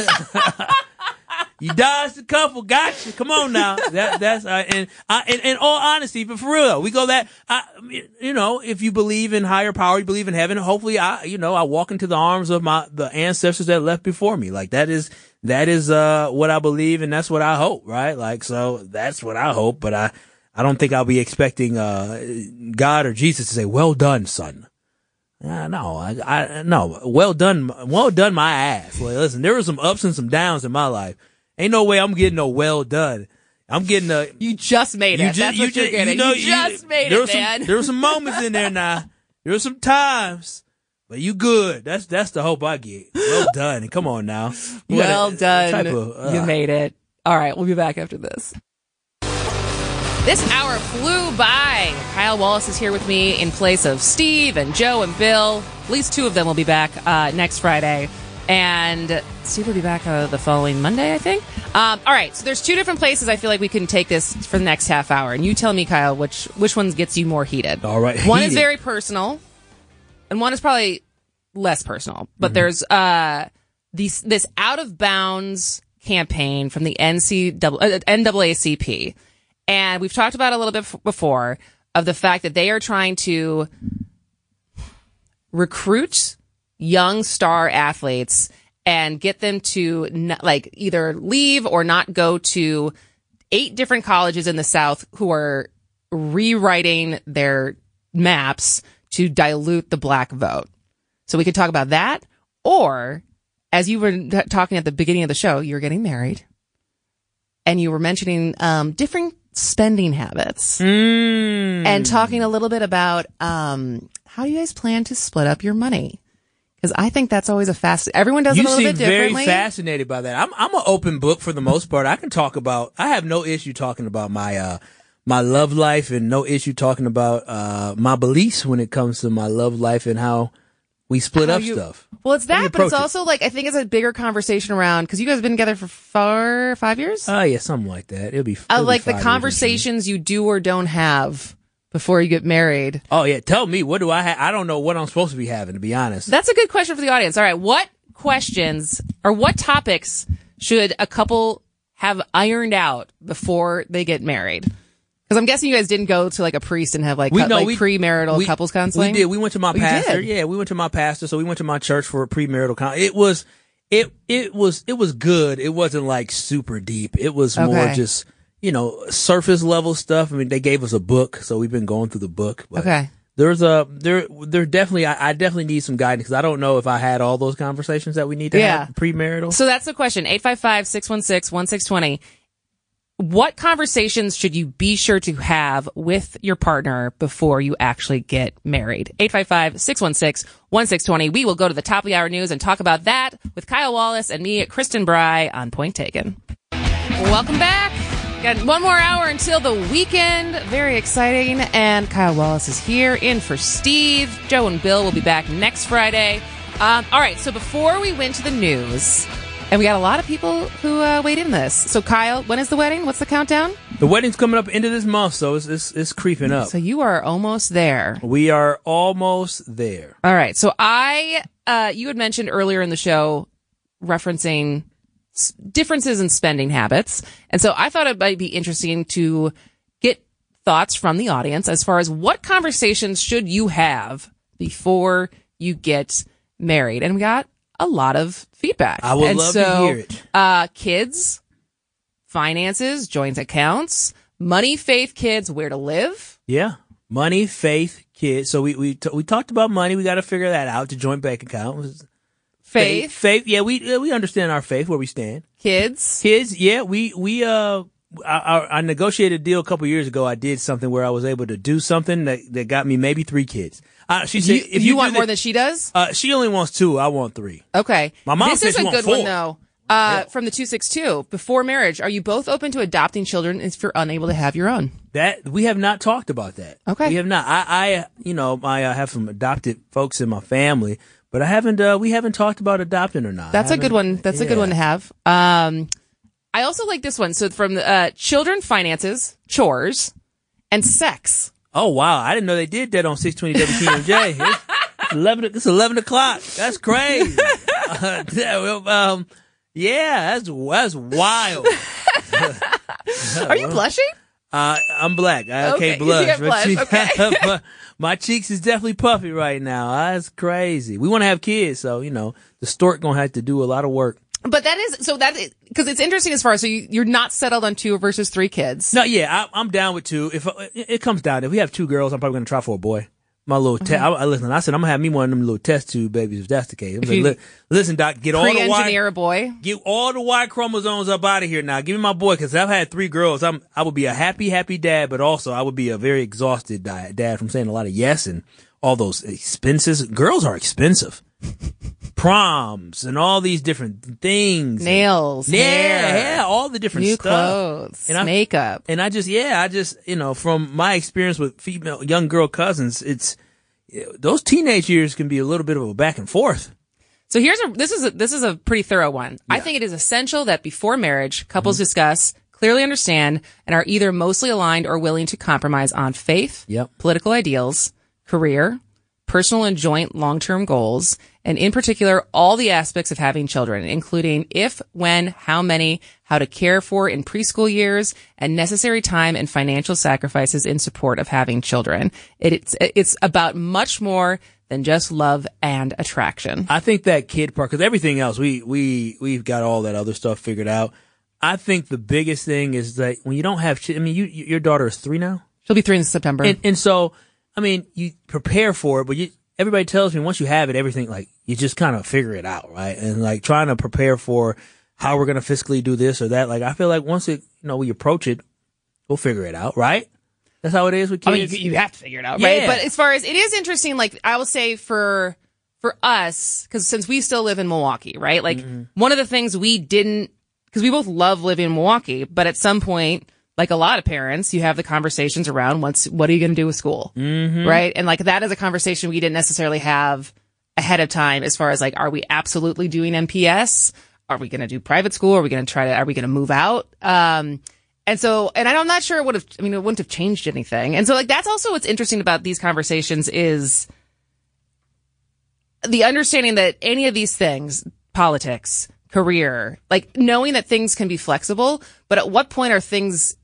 You dodged a couple. Gotcha. Come on now. That, that's, uh, and I, in, in all honesty, but for real though, we go that, I, you know, if you believe in higher power, you believe in heaven, hopefully I, you know, I walk into the arms of my, the ancestors that left before me. Like that is, that is, uh, what I believe, and that's what I hope, right? Like, so that's what I hope, but I, I don't think I'll be expecting, uh, God or Jesus to say, well done, son. Uh, no, I, I, no, well done, well done my ass. Like, listen, there were some ups and some downs in my life. Ain't no way I'm getting no well done. I'm getting a. You just made it. You just, That's what you you're just, getting. You, know, you just you, made there it, were some, man. There were some moments in there now. There were some times, but you good. That's that's the hope I get. Well done. Come on now. You well gotta, done. Type of, uh, you made it. All right, we'll be back after this. This hour flew by. Kyle Wallace is here with me in place of Steve and Joe and Bill. At least two of them will be back uh, next Friday. And Steve will be back uh, the following Monday, I think. Um, all right, so there's two different places I feel like we can take this for the next half hour. And you tell me, Kyle, which which one gets you more heated. All right. One heated. is very personal, and one is probably less personal. But mm-hmm. there's uh, these, this out-of-bounds campaign from the N C double A C P. And we've talked about it a little bit f- before of the fact that they are trying to recruit young star athletes and get them to n- like either leave or not go to eight different colleges in the South who are rewriting their maps to dilute the black vote. So we could talk about that, or as you were t- talking at the beginning of the show, you were getting married and you were mentioning um, different spending habits mm. and talking a little bit about um, how you guys plan to split up your money. Because I think that's always a fast. Everyone does you it a little bit seem differently. Very fascinated by that. I'm I'm an open book for the most part. I can talk about. I have no issue talking about my uh my love life, and no issue talking about uh my beliefs when it comes to my love life and how we split How up you, stuff. Well, it's that, but it's it? also like I think it's a bigger conversation around because you guys have been together for four, five years. Oh uh, yeah, something like that. It'll be uh, it'll like be the conversations you do or don't have before you get married. Oh yeah, tell me, what do I have? I don't know what I'm supposed to be having, to be honest. That's a good question for the audience. All right, what questions or what topics should a couple have ironed out before they get married? Because I'm guessing you guys didn't go to like a priest and have like, we, cu- no, like we, couples we, couples counseling. We did. We went to my oh, pastor. Yeah, we went to my pastor. So we went to my church for a premarital counseling. It was, it it was it was good. It wasn't like super deep. It was okay. more just, you know, surface level stuff. I mean, they gave us a book, so we've been going through the book. But okay. There's a there there definitely I, I definitely need some guidance because I don't know if I had all those conversations that we need to yeah. have premarital. So that's the question. eight five five, six one six, one six two zero. What conversations should you be sure to have with your partner before you actually get married? eight five five, six one six, one six two zero. We will go to the top of the hour news and talk about that with Kyle Wallace and me, Kristen Bry, on Point Taken. Welcome back. Got one more hour until the weekend. Very exciting. And Kyle Wallace is here in for Steve. Joe and Bill will be back next Friday. Um, all right. So before we went to the news, and we got a lot of people who uh, weighed in this. So Kyle, when is the wedding? What's the countdown? The wedding's coming up into this month, so it's it's, it's creeping up. So you are almost there. We are almost there. All right. So I, uh, you had mentioned earlier in the show referencing differences in spending habits. And so I thought it might be interesting to get thoughts from the audience as far as what conversations should you have before you get married. And we got a lot of feedback. I would and love so, to hear it. Uh, kids, finances, joint accounts, money, faith, kids, where to live. Yeah. Money, faith, kids. So we, we, t- we talked about money. We got to figure that out. The joint bank account. Faith. Faith. Faith. Yeah, we, we understand our faith, where we stand. Kids. Kids. Yeah, we, we, uh, I, I, I negotiated a deal a couple years ago. I did something where I was able to do something that, that got me maybe three kids. Uh, she said, you, if you, you want the, more than she does? Uh, she only wants two. I want three. Okay. My mom this said is she a want good four. one though. Uh, Yeah. From the two six two, before marriage, are you both open to adopting children if you're unable to have your own? That we have not talked about that. Okay. We have not. I, I you know, I uh, have some adopted folks in my family, but I haven't. Uh, we haven't talked about adopting or not. That's a good one. That's yeah. a good one to have. Um, I also like this one. So from the uh, children, finances, chores, and sex. Oh wow! I didn't know they did that on six twenty W T M J. It's eleven. It's eleven o'clock. That's crazy. uh, um, yeah, that's that's wild. Are you blushing? Uh, I'm black. I okay. can't blush. You can't blush. Okay. my, my cheeks is definitely puffy right now. That's crazy. We want to have kids, so you know the stork gonna have to do a lot of work. But that is so that because it's interesting as far as so you, you're not settled on two versus three kids. No, yeah, I, I'm down with two. If it, it comes down, if we have two girls, I'm probably gonna try for a boy. My little test. Mm-hmm. I, I listen. I said I'm gonna have me one of them little test tube babies if that's the case. I'm like, you li- listen, doc, get all the pre-engineer y, a boy. get all the Y chromosomes up out of here now. Give me my boy because I've had three girls. I'm I would be a happy, happy dad, but also I would be a very exhausted dad, dad from saying a lot of yes and all those expenses. Girls are expensive. proms and all these different things. Nails, yeah, hair, yeah, all the different new stuff. clothes, and I, makeup. And I just, yeah, I just, you know, from my experience with female, young girl cousins, it's, those teenage years can be a little bit of a back and forth. So here's a, this is a, this is a pretty thorough one. Yeah. I think it is essential that before marriage, couples mm-hmm. discuss, clearly understand, and are either mostly aligned or willing to compromise on faith, yep. political ideals, career, personal and joint long-term goals, and in particular, all the aspects of having children, including if, when, how many, how to care for in preschool years, and necessary time and financial sacrifices in support of having children. It's, it's about much more than just love and attraction. I think that kid part, because everything else, we, we, we've got all that other stuff figured out. I think the biggest thing is that when you don't have, I mean, you, your daughter is three now? She'll be three in September. And, and so, I mean, you prepare for it, but you, everybody tells me once you have it, everything, like, you just kind of figure it out, right? And like trying to prepare for how we're going to fiscally do this or that. Like, I feel like once it, you know, we approach it, we'll figure it out, right? That's how it is with kids. I mean, you, you have to figure it out, yeah. right? But as far as, it is interesting, like, I will say for, for us, cause since we still live in Milwaukee, right? Like, mm-hmm. one of the things we didn't, cause we both love living in Milwaukee, but at some point, like a lot of parents, you have the conversations around what's, what are you going to do with school? Mm-hmm. Right? And like that is a conversation we didn't necessarily have ahead of time as far as like, are we absolutely doing M P S? Are we going to do private school? Are we going to try to, are we going to move out? Um, and so, and I'm not sure it would have, I mean, it wouldn't have changed anything. And so like, that's also what's interesting about these conversations is the understanding that any of these things, politics, career, like knowing that things can be flexible, but at what point are things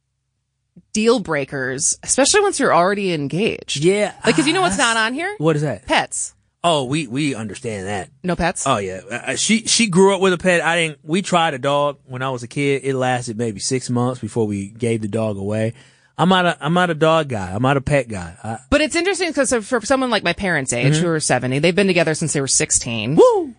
deal breakers, especially once you're already engaged? Yeah. Like, cause you know what's not on here? What is that? Pets. Oh, we, we understand that. No pets? Oh, yeah. Uh, she, she grew up with a pet. I didn't, we tried a dog when I was a kid. It lasted maybe six months before we gave the dog away. I'm not a, I'm not a dog guy. I'm not a pet guy. I, but it's interesting because for someone like my parents' age, mm-hmm. who are seventy, they've been together since they were sixteen. Woo!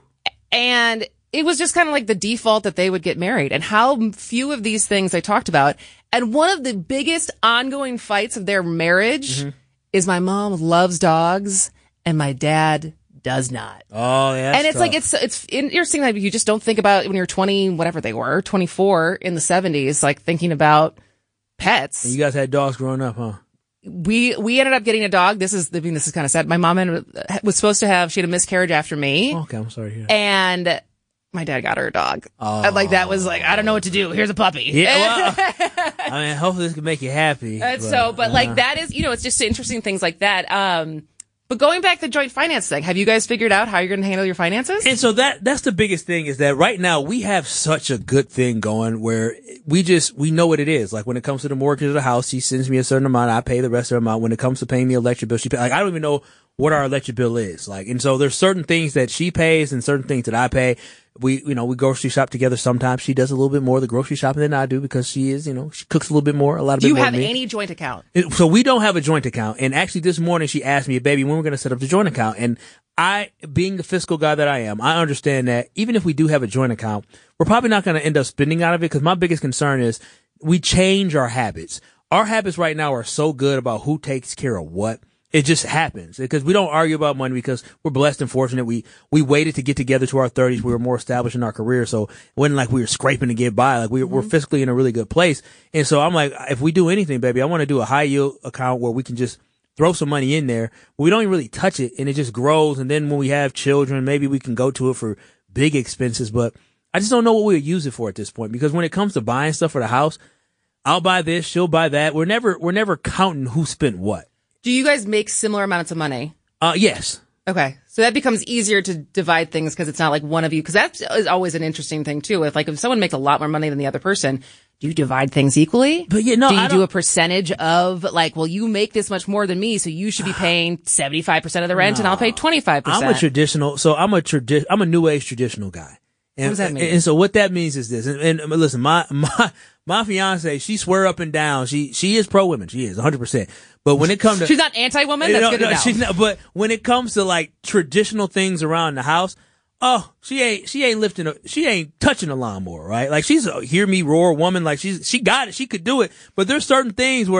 And it was just kind of like the default that they would get married, and how few of these things I talked about. And one of the biggest ongoing fights of their marriage mm-hmm. is my mom loves dogs and my dad does not. Oh, yeah. And it's tough. like, it's, it's interesting that you just don't think about when you're twenty, whatever they were, twenty-four in the seventies, like thinking about pets. You guys had dogs growing up, huh? We, we ended up getting a dog. This is, I mean, this is kind of sad. My mom ended, was supposed to have, she had a miscarriage after me. Okay, I'm sorry to hear that. And my dad got her a dog. Oh. And like, that was like, I don't know what to do. Here's a puppy. Yeah, well, I mean, hopefully this can make you happy. And but, so, but uh, like, that is, you know, it's just interesting things like that. Um, but going back to the joint finance thing, have you guys figured out how you're going to handle your finances? And so that, that's the biggest thing is that right now we have such a good thing going where we just, we know what it is. Like when it comes to the mortgage of the house, she sends me a certain amount. I pay the rest of the amount. When it comes to paying the electric bill, she pay, like, I don't even know what our electric bill is. Like, and so there's certain things that she pays and certain things that I pay. We, you know, we grocery shop together. Sometimes she does a little bit more of the grocery shopping than I do because she is, you know, she cooks a little bit more, a lot of Do bit you more have than me. any joint account? It- So we don't have a joint account. And actually this morning she asked me, baby, when we're going to set up the joint account. And I, being the fiscal guy that I am, I understand that even if we do have a joint account, we're probably not going to end up spending out of it because my biggest concern is we change our habits. Our habits right now are so good about who takes care of what. It just happens because we don't argue about money because we're blessed and fortunate. We, we waited to get together to our thirties. We were more established in our career. So it wasn't like we were scraping to get by. Like we, mm-hmm. we're fiscally in a really good place. And so I'm like, if we do anything, baby, I want to do a high yield account where we can just throw some money in there. We don't even really touch it and it just grows. And then when we have children, maybe we can go to it for big expenses, but I just don't know what we would use it for at this point because when it comes to buying stuff for the house, I'll buy this, she'll buy that. We're never, we're never counting who spent what. Do you guys make similar amounts of money? Uh, yes. Okay. So that becomes easier to divide things because it's not like one of you, because that is always an interesting thing too. If like, if someone makes a lot more money than the other person, do you divide things equally? But yeah, no, do you I do don't- a percentage of like, well, you make this much more than me, so you should be paying seventy-five percent of the rent and I'll pay twenty-five percent. I'm a traditional, so I'm a tradi- I'm a new age traditional guy. And, What does that mean? And, and so what that means is this, and, and listen, my, my, my fiance, she swear up and down, she, she is pro women, she is one hundred percent. But when it comes to, She's not anti-woman? That's no, good no, to know. she's not, but when it comes to like traditional things around the house, oh, she ain't, she ain't lifting a, she ain't touching a lawnmower, right? Like she's a hear me roar woman, like she's, she got it, she could do it. But there's certain things where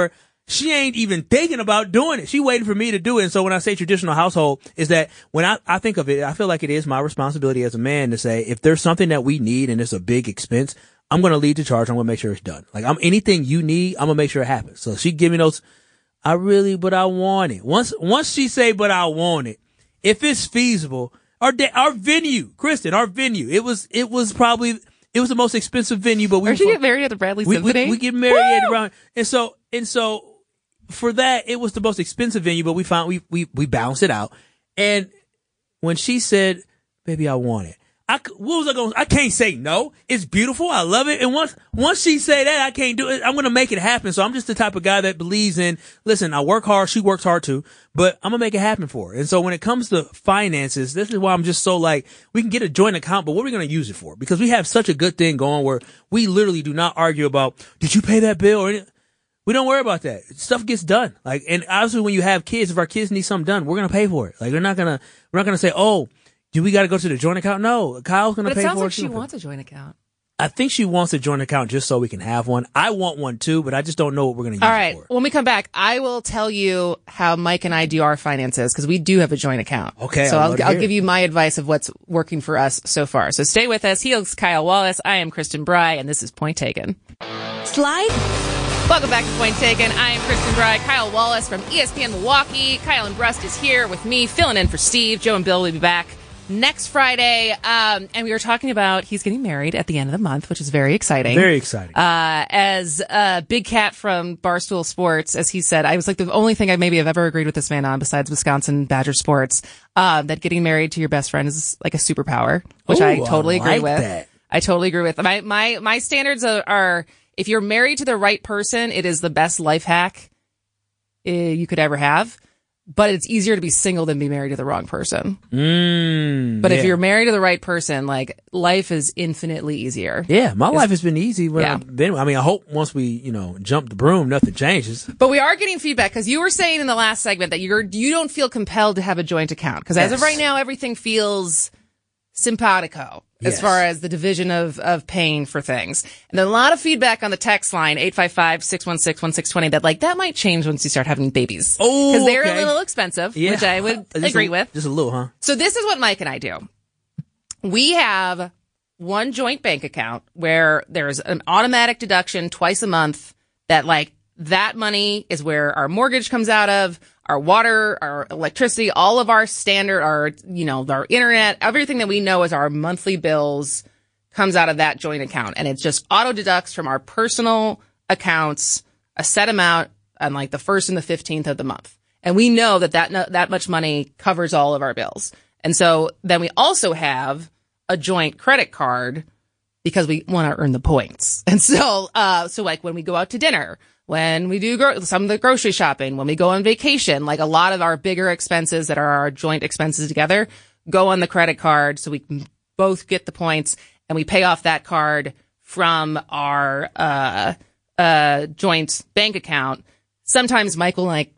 she ain't even thinking about doing it. She waiting for me to do it. And so when I say traditional household, is that when I, I think of it, I feel like it is my responsibility as a man to say, if there's something that we need and it's a big expense, I'm going to lead the charge. I'm going to make sure it's done. Like, I'm anything you need, I'm going to make sure it happens. So she give me those, I really, but I want it. Once, once she say, but I want it, if it's feasible, our, da- our venue, Kristen, our venue, it was, it was probably, it was the most expensive venue, but we, Or she get married at the Bradley we, Symphony? we, we get married Woo! at the Brown. And so, and so for that, it was the most expensive venue, but we found, we, we, we balanced it out. And when she said, baby, I want it. I, what was I going? I can't say no. It's beautiful. I love it. And once once she say that, I can't do it. I'm going to make it happen. So I'm just the type of guy that believes in. Listen, I work hard. She works hard too, but I'm gonna make it happen for her. And so when it comes to finances, this is why I'm just so like, we can get a joint account, but what are we going to use it for? Because we have such a good thing going where we literally do not argue about, did you pay that bill or anything? We don't worry about that. Stuff gets done. Like, and obviously when you have kids, if our kids need something done, we're going to pay for it. Like, we're not going to, we're not going to say, oh, do we got to go to the joint account? No, Kyle's going to But pay it sounds for like it. she wants a joint account. I think she wants a joint account just so we can have one. I want one too, but I just don't know what we're going to use All right. it for. When we come back, I will tell you how Mike and I do our finances because we do have a joint account. Okay. So I'd I'll, love to I'll hear give it. you my advice of what's working for us so far. So stay with us. He is Kyle Wallace. I am Kristen Bry, and this is Point Taken. Slide. Welcome back to Point Taken. I am Kristen Bry. Kyle Wallace from E S P N Milwaukee. Kyle and Brust is here with me, filling in for Steve. Joe and Bill will be back next Friday. Um, and we were talking about he's getting married at the end of the month, which is very exciting. Very exciting. Uh, as uh, Big Cat from Barstool Sports, as he said, I was like the only thing I maybe have ever agreed with this man on besides Wisconsin Badger Sports, uh, that getting married to your best friend is like a superpower, which Ooh, I totally I agree like with. that. I totally agree with. My, my, my standards are, are if you're married to the right person, it is the best life hack uh, you could ever have. But it's easier to be single than be married to the wrong person. Mm, But yeah. if you're married to the right person, like life is infinitely easier. Yeah, my life has been easy. When Yeah. I've been, I mean, I hope once we, you know, jump the broom, nothing changes. But we are getting feedback because you were saying in the last segment that you're you don't feel compelled to have a joint account because as of Yes. right now everything feels simpatico as Yes. far as the division of of paying for things. And then a lot of feedback on the text line eight five five, six one six, one six two zero that like that might change once you start having babies. Oh, because they're okay. a little expensive, Yeah. which I would Just agree a, with. Just a little, huh? So this is what Mike and I do. We have one joint bank account where there's an automatic deduction twice a month that like that money is where our mortgage comes out of, our water, our electricity, all of our standard, our, you know, our internet, everything that we know as our monthly bills comes out of that joint account. And it just auto deducts from our personal accounts a set amount on like the first and the fifteenth of the month. And we know that that, that much money covers all of our bills. And so then we also have a joint credit card because we want to earn the points. And so, uh, so like when we go out to dinner, when we do gro- some of the grocery shopping, when we go on vacation, like a lot of our bigger expenses that are our joint expenses together go on the credit card. So we can both get the points and we pay off that card from our, uh, uh, joint bank account. Sometimes Michael like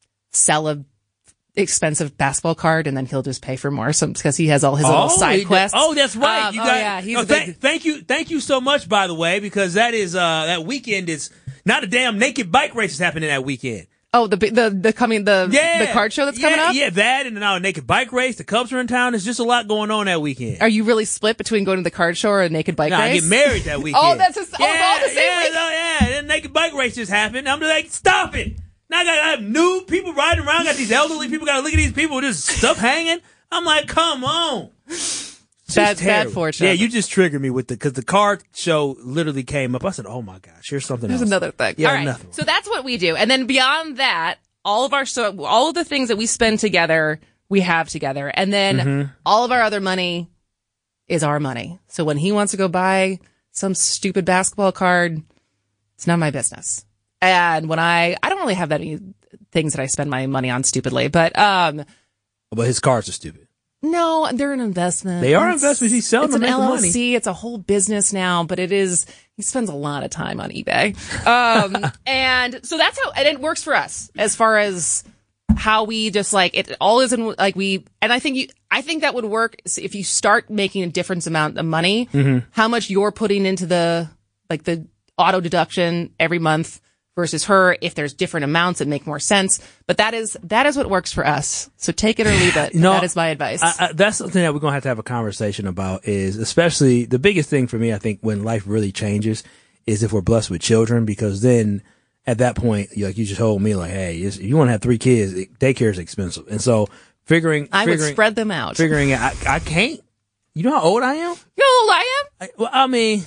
sell a expensive basketball card and then he'll just pay for more some because he has all his little side he- quests. Oh, that's right. Um, you oh, got, yeah, he's oh, a thank, big- thank you, thank you so much, by the way, because that is uh that weekend is not a damn naked bike race is happening that weekend. Oh, the the the coming the Yeah, the card show that's yeah, coming up. Yeah, that and now a naked bike race. The Cubs are in town. There's just a lot going on that weekend. Are you really split between going to the card show or a naked bike Nah, I race? get married that weekend. Oh, that's just, oh, it's all the same yeah, week. no, yeah. Then naked bike race just happened. I'm just like, stop it. Now I got I have new people riding around. Got these elderly people. Got to look at these people with this stuff hanging. I'm like, come on. It's Bad- just terrible. bad fortune. Yeah, you just triggered me with the because the card show literally came up. I said, oh my gosh, here's something There's else. another thing. Yeah, all right. another one. So that's what we do, and then beyond that, all of our so all of the things that we spend together, we have together, and then Mm-hmm. all of our other money is our money. So when he wants to go buy some stupid basketball card, it's not my business. And when I I don't really have that many things that I spend my money on stupidly, but um. But his cards are stupid. No, they're an investment. They are It's- investments. He's selling It's them an to make L the L C. It's a whole business now, but it is, he spends a lot of time on eBay. Um, and so that's how, and it works for us as far as how we just like, it all isn't like we, and I think you, I think that would work if you start making a different amount of money, Mm-hmm. how much you're putting into the, like the auto deduction every month versus her, if there's different amounts that make more sense. But that is that is what works for us. So take it or leave it. No, that is my advice. I, I, that's something that we're going to have to have a conversation about, is especially the biggest thing for me, I think, when life really changes is if we're blessed with children, because then at that point, you like you just told me, like, hey, if you want to have three kids, daycare is expensive. And so figuring, I figuring, would spread them out. Figuring out, I, I can't. You know how old I am? You know how old I am? I, well, I mean,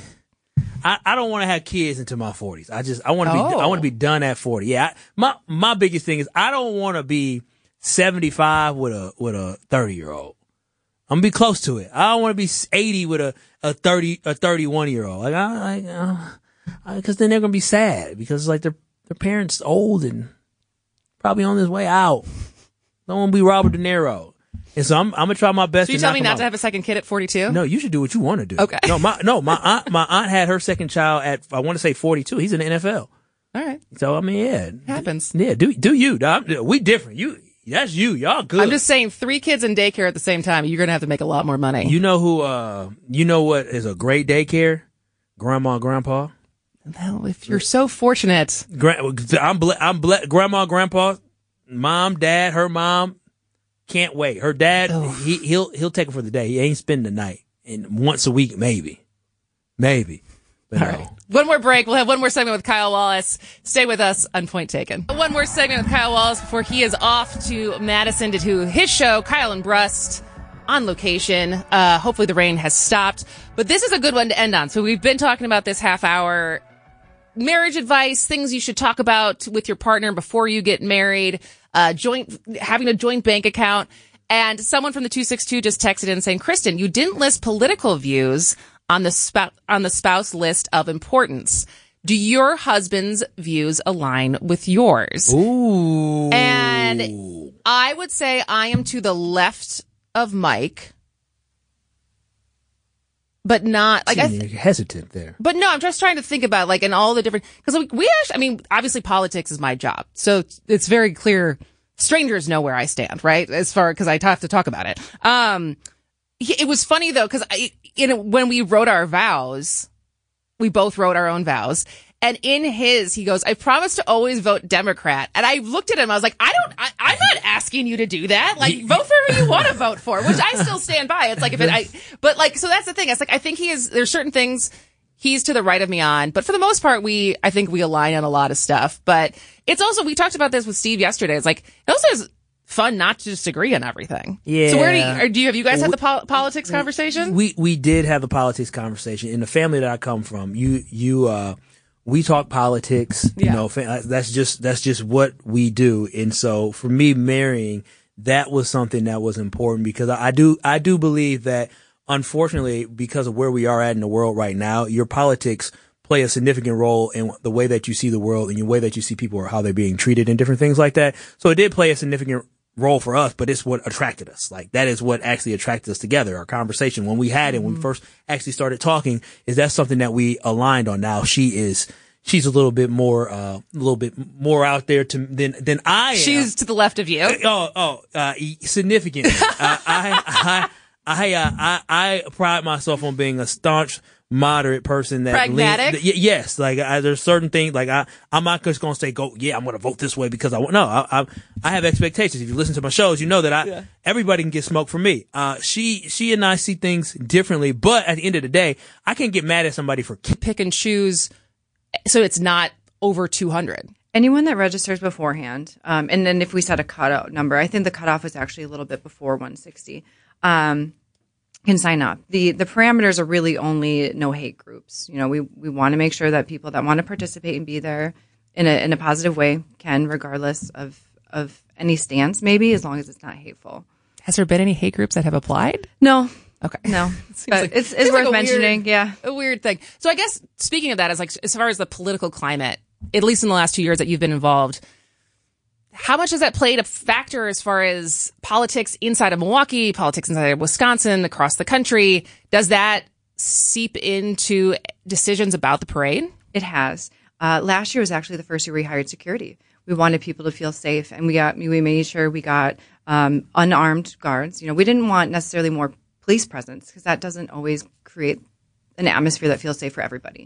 I, I don't want to have kids into my forties. I just, I want to Oh. be, I want to be done at forty. Yeah. I, my, my biggest thing is I don't want to be seventy-five with a, with a thirty year old. I'm gonna be close to it. I don't want to be eighty with a, a thirty, a thirty-one year old. Like, I, I, uh, cause then they're gonna be sad because like their, their parents old and probably on his way out. Don't want to be Robert De Niro. And so I'm, I'm gonna try my best. So you to tell knock me him not out. to have a second kid at forty-two? No, you should do what you want to do. Okay. No, my no, my aunt, my aunt had her second child at, I want to say forty-two. He's in the N F L. All right. So I mean, yeah, Happens. Yeah, do do you? dog. We different. You, that's you. Y'all good. I'm just saying, three kids in daycare at the same time, you're going to have to make a lot more money. You know who? Uh, you know what is a great daycare? Grandma, and grandpa. Well, if you're so fortunate. Grand, I'm ble- I'm ble- grandma, grandpa, mom, dad, her mom. Can't wait. Her dad, he he'll he'll take her for the day. He ain't spending the night, and once a week, maybe, maybe. But All no. right. One more break. We'll have one more segment with Kyle Wallace. Stay with us on Point Taken. One more segment with Kyle Wallace before he is off to Madison to do his show, Kyle and Brust, on location. Uh, hopefully the rain has stopped. But this is a good one to end on. So we've been talking about this half hour. Marriage advice, things you should talk about with your partner before you get married, uh, joint, having a joint bank account. And someone from the two six two just texted in saying, Kristen, you didn't list political views on the spouse, on the spouse list of importance. Do your husband's views align with yours? Ooh. And I would say I am to the left of Mike, but not like I. You're hesitant there. But no, I'm just trying to think about like in all the different, because we, we actually, I mean, obviously politics is my job. So it's, it's very clear. Strangers know where I stand, right? As far, cause I have to talk about it. Um, it was funny though, cause I, in, when we wrote our vows, we both wrote our own vows. And in his, he goes, I promise to always vote Democrat. And I looked at him, I was like, I don't, I, I'm not asking you to do that. Like, vote for who you want to vote for, which I still stand by. It's like, if it, I, but like, so that's the thing. It's like, I think he is, there's certain things he's to the right of me on, but for the most part, we, I think we align on a lot of stuff. But it's also, we talked about this with Steve yesterday. It's like, it also is fun not to just agree on everything. Yeah. So where do you, or do you, have you guys had the pol- politics conversation? We, we did have the politics conversation. In the family that I come from, you, you, uh, we talk politics, you Yeah. know, fa- that's just, that's just what we do. And so for me marrying, that was something that was important because I, I do, I do believe that unfortunately, because of where we are at in the world right now, your politics play a significant role in the way that you see the world and the way that you see people or how they're being treated and different things like that. So it did play a significant role for us, but it's what attracted us. Like that is what actually attracted us together. Our conversation when we had it, when we first actually started talking, is that something that we aligned on. Now she is, she's a little bit more, uh, a little bit more out there to than than I am. She's to the left of you. Oh, oh, uh, significantly. uh, I, I, I, uh, I, I pride myself on being a staunch, moderate person that Pragmatic? lean- y- yes, like I, there's certain things like I, I'm not just gonna say go. Yeah, I'm gonna vote this way because I want. No, I, I, I have expectations. If you listen to my shows, you know that I, Yeah. everybody can get smoke from me. Uh, she, she and I see things differently, but at the end of the day, I can't get mad at somebody for. Pick and choose so it's not over two hundred. Anyone that registers beforehand, um, and then if we set a cutout number, I think the cutoff was actually a little bit before one sixty, um, can sign up. The the parameters are really only no hate groups. You know, we, we want to make sure that people that want to participate and be there in a in a positive way can, regardless of, of any stance, maybe, as long as it's not hateful. Has there been any hate groups that have applied? No. Okay. No. Seems But like- it's, it's seems like worth a mentioning, weird- yeah. A weird thing. So I guess speaking of that, as like as far as the political climate, at least in the last two years that you've been involved, how much has that played a factor as far as politics inside of Milwaukee, politics inside of Wisconsin, across the country? Does that seep into decisions about the parade? It has. Uh, last year was actually the first year we hired security. We wanted people to feel safe, and we got we made sure we got um, unarmed guards. You know, we didn't want necessarily more police presence because that doesn't always create an atmosphere that feels safe for everybody.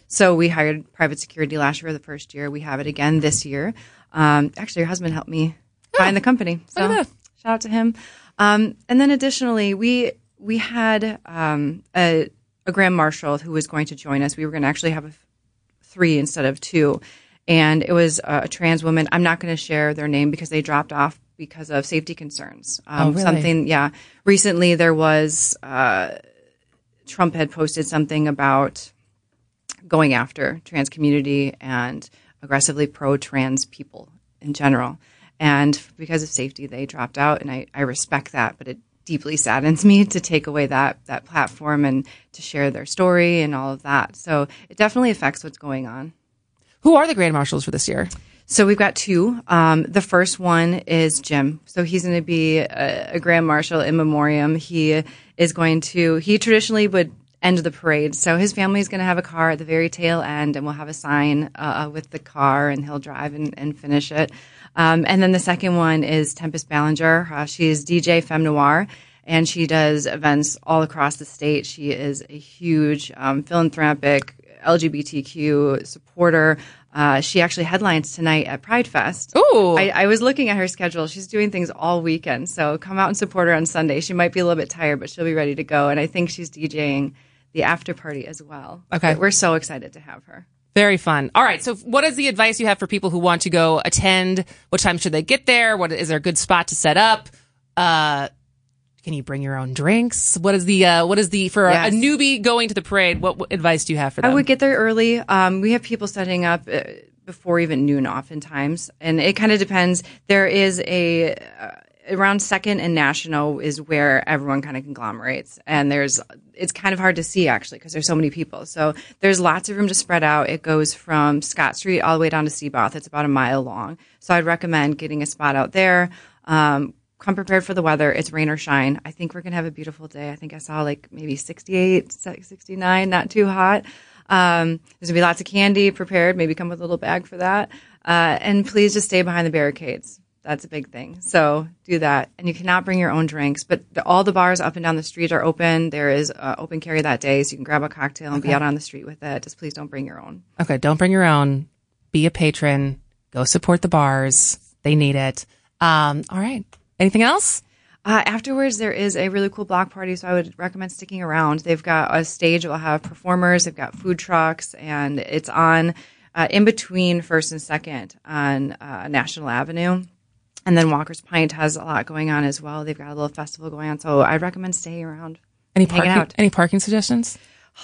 So we hired private security last year, the first year. We have it again this year. Um, actually, your husband helped me oh, find the company. So look at that. Shout out to him. Um, and then additionally, we we had um, a, a grand marshal who was going to join us. We were going to actually have a three instead of two. And it was a trans woman. I'm not going to share their name because they dropped off because of safety concerns. Um, oh, really? Something, yeah. Recently, there was uh, Trump had posted something about going after trans community and aggressively pro-trans people in general. And because of safety, they dropped out. And I, I respect that, but it deeply saddens me to take away that that platform and to share their story and all of that. So it definitely affects what's going on. Who are the grand marshals for this year? So we've got two. Um, the first one is Jim. So he's going to be a, a grand marshal in memoriam. He is going to, he traditionally would end the parade. So his family is going to have a car at the very tail end, and we'll have a sign uh, with the car, and he'll drive and, and finish it. Um, and then the second one is Tempest Ballinger. Uh, she is D J Femme Noir, and she does events all across the state. She is a huge um, philanthropic L G B T Q supporter. Uh, she actually headlines tonight at Pride Fest. Ooh. I, I was looking at her schedule. She's doing things all weekend. So come out and support her on Sunday. She might be a little bit tired, but she'll be ready to go. And I think she's DJing the after party as well. Okay. But we're so excited to have her. Very fun. All right. So what is the advice you have for people who want to go attend? What time should they get there? What is there a good spot to set up? Uh, can you bring your own drinks? What is the, uh, what is the, for Yes. a, a newbie going to the parade, what, what advice do you have for them? I would get there early. Um, we have people setting up uh, before even noon oftentimes. And it kind of depends. There is a, uh, around Second and National is where everyone kind of conglomerates. And there's, it's kind of hard to see actually because there's so many people. So there's lots of room to spread out. It goes from Scott Street all the way down to Seaboth. It's about a mile long. So I'd recommend getting a spot out there. Um, come prepared for the weather. It's rain or shine. I think we're going to have a beautiful day. I think I saw like maybe sixty-eight, sixty-nine, not too hot. Um, there's going to be lots of candy prepared. Maybe come with a little bag for that. Uh, and please just stay behind the barricades. That's a big thing. So do that. And you cannot bring your own drinks, but the, all the bars up and down the street are open. There is uh, open carry that day, so you can grab a cocktail and Okay. be out on the street with it. Just please don't bring your own. Okay. Don't bring your own. Be a patron. Go support the bars. They need it. Um, all right. Anything else? Uh, afterwards, there is a really cool block party, so I would recommend sticking around. They've got a stage that will have performers. They've got food trucks, and it's on uh, in between First and Second on uh, National Avenue. And then Walker's Pint has a lot going on as well. They've got a little festival going on, so I'd recommend staying around. Any hanging parking, out. any parking suggestions?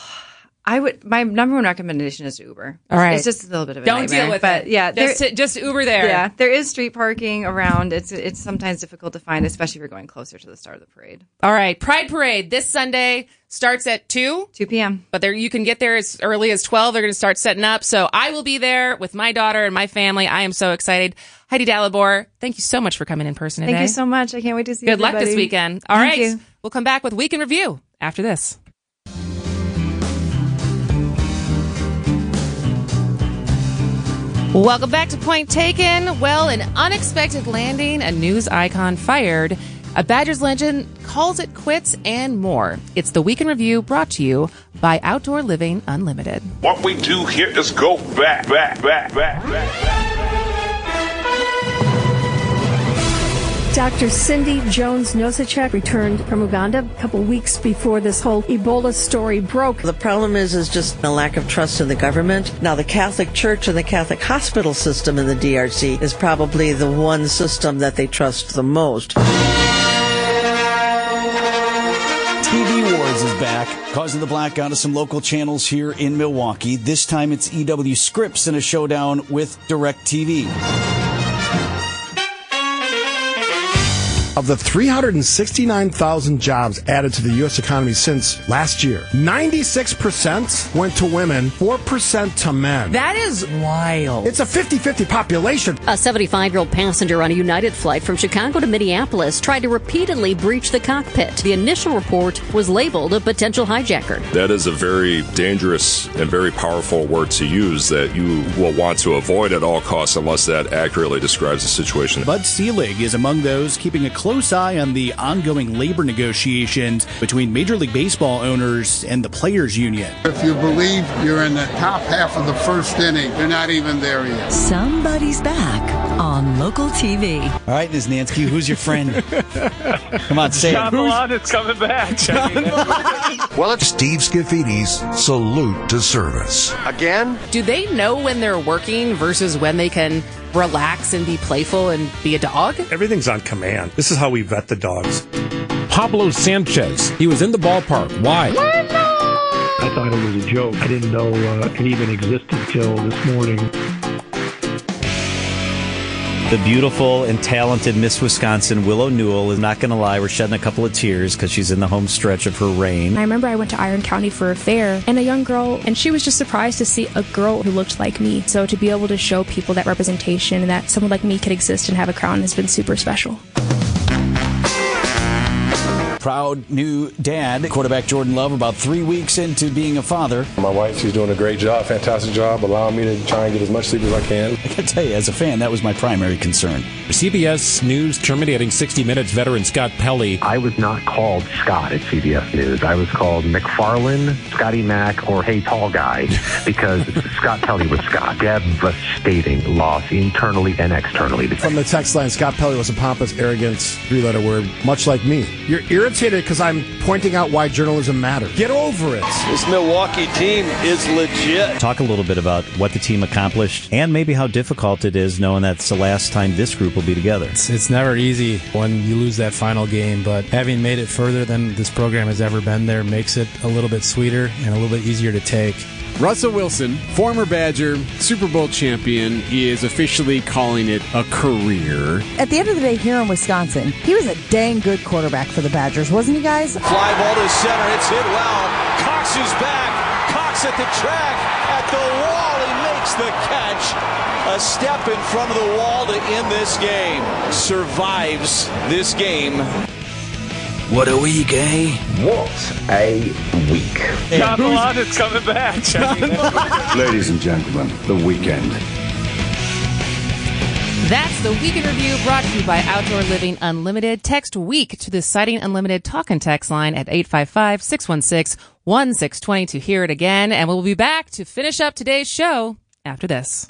I would. My number one recommendation is Uber. All right. It's just a little bit of a Don't nightmare, deal with but it. yeah, there, Just, just Uber there. yeah, there is street parking around. It's it's sometimes difficult to find, especially if you're going closer to the start of the parade. All right. Pride Parade this Sunday starts at two. two p.m. But there, you can get there as early as twelve. They're going to start setting up. So I will be there with my daughter and my family. I am so excited. Heidi Dalibor, thank you so much for coming in person today. Thank you so much. I can't wait to see Good luck everybody. this weekend. All Thank right. you. We'll come back with Week in Review after this. Welcome back to Point Taken. Well, an unexpected landing, a news icon fired, a Badgers legend calls it quits, and more. It's the Week in Review brought to you by Outdoor Living Unlimited. What we do here is go back, back, back, back, back, back. Doctor Cindy Jones-Nosacek returned from Uganda a couple weeks before this whole Ebola story broke. The problem is is just a lack of trust in the government. Now, the Catholic Church and the Catholic hospital system in the D R C is probably the one system that they trust the most. T V Wars is back, causing the blackout of some local channels here in Milwaukee. This time it's E W Scripps in a showdown with DirecTV. Of the three hundred sixty-nine thousand jobs added to the U S economy since last year, ninety-six percent went to women, four percent to men. That is wild. It's a fifty-fifty population. A seventy-five-year-old passenger on a United flight from Chicago to Minneapolis tried to repeatedly breach the cockpit. The initial report was labeled a potential hijacker. That is a very dangerous and very powerful word to use that you will want to avoid at all costs unless that accurately describes the situation. Bud Selig is among those keeping a close eye on the ongoing labor negotiations between Major League Baseball owners and the Players Union. If you believe you're in the top half of the first inning, you're not even there yet. Somebody's back on local T V. All right, Miz Nansky, who's your friend? Come on, say John it. Milan is coming back. Well, it's Steve Scaffidi's salute to service. Again? Do they know when they're working versus when they can relax and be playful and be a dog? Everything's on command. This is how we vet the dogs. Pablo Sanchez. He was in the ballpark. Why? I thought it was a joke. I didn't know uh, it even existed till this morning. The beautiful and talented Miss Wisconsin, Willow Newell, is not going to lie. We're shedding a couple of tears because she's in the home stretch of her reign. I remember I went to Iron County for a fair, and a young girl, and she was just surprised to see a girl who looked like me. So to be able to show people that representation and that someone like me could exist and have a crown has been super special. Proud new dad, quarterback Jordan Love, about three weeks into being a father. My wife, she's doing a great job, fantastic job, allowing me to try and get as much sleep as I can. I gotta tell you, as a fan, that was my primary concern. C B S News terminating sixty minutes veteran Scott Pelley. I was not called Scott at C B S News. I was called McFarlane, Scotty Mac, or Hey Tall Guy, because Scott Pelley was Scott. Devastating loss internally and externally. From the text line, Scott Pelley was a pompous, arrogant, three-letter word, much like me. You're irritated because I'm pointing out why journalism matters. Get over it. This Milwaukee team is legit. Talk a little bit about what the team accomplished and maybe how difficult it is knowing that's the last time this group will be together. It's, it's never easy when you lose that final game, but having made it further than this program has ever been there makes it a little bit sweeter and a little bit easier to take. Russell Wilson, former Badger, Super Bowl champion, is officially calling it a career. At the end of the day, here in Wisconsin, he was a dang good quarterback for the Badgers, wasn't he, guys? Fly ball to center. It's hit well. Cox is back. Cox at the track. At the wall. He makes the catch. A step in front of the wall to end this game. Survives this game. What a week, eh? What a week. John Milan is coming back. Ladies and gentlemen, the weekend. That's the Weekend Review brought to you by Outdoor Living Unlimited. Text WEEK to the Sighting Unlimited talk and text line at eight five five, six one six, one six two zero to hear it again. And we'll be back to finish up today's show after this.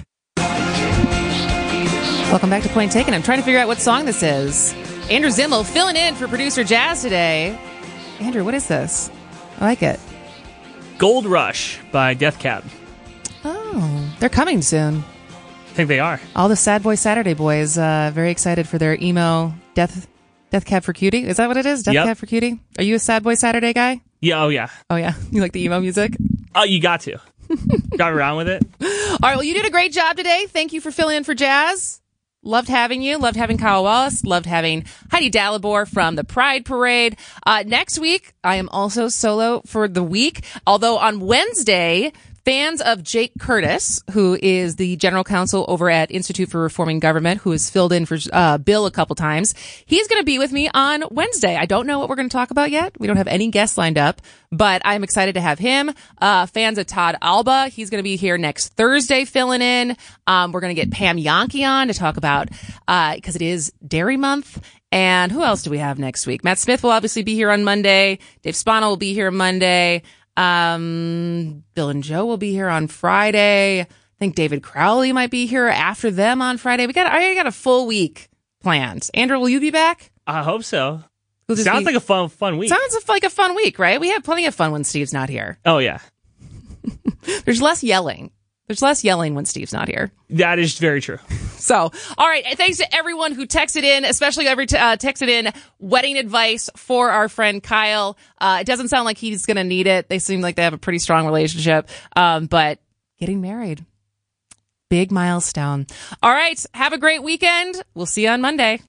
Welcome back to Point Taken. I'm trying to figure out what song this is. Andrew Zimmel filling in for producer Jazz today. Andrew, what is this? I like it. Gold Rush by Death Cab. Oh, they're coming soon. I think they are. All the Sad Boy Saturday boys, uh, very excited for their emo Death Death Cab for Cutie. Is that what it is? Death Yep. Cab for Cutie? Are you a Sad Boy Saturday guy? Yeah, oh yeah. Oh yeah. You like the emo music? Oh, you got to. Got around with it. All right, well, you did a great job today. Thank you for filling in for Jazz. Loved having you. Loved having Kyle Wallace. Loved having Heidi Dalibor from the Pride Parade. Uh, next week, I am also solo for the week. Although on Wednesday, fans of Jake Curtis, who is the general counsel over at Institute for Reforming Government, who has filled in for uh, Bill a couple times, he's going to be with me on Wednesday. I don't know what we're going to talk about yet. We don't have any guests lined up, but I'm excited to have him. Uh, fans of Todd Alba, he's going to be here next Thursday filling in. Um, we're going to get Pam Yonke on to talk about, uh, because it is Dairy Month. And who else do we have next week? Matt Smith will obviously be here on Monday. Dave Spano will be here Monday. Um, Bill and Joe will be here on Friday. I think David Crowley might be here after them on Friday. We got, I got a full week planned. Andrew, will you be back? I hope so. Will this Sounds be- like a fun, fun week. Sounds like a fun week, right? We have plenty of fun when Steve's not here. Oh yeah. There's less yelling. There's less yelling when Steve's not here. That is very true. So, all right. Thanks to everyone who texted in, especially every t- uh, texted in wedding advice for our friend Kyle. Uh, it doesn't sound like he's going to need it. They seem like they have a pretty strong relationship. Um, but getting married, big milestone. All right. Have a great weekend. We'll see you on Monday.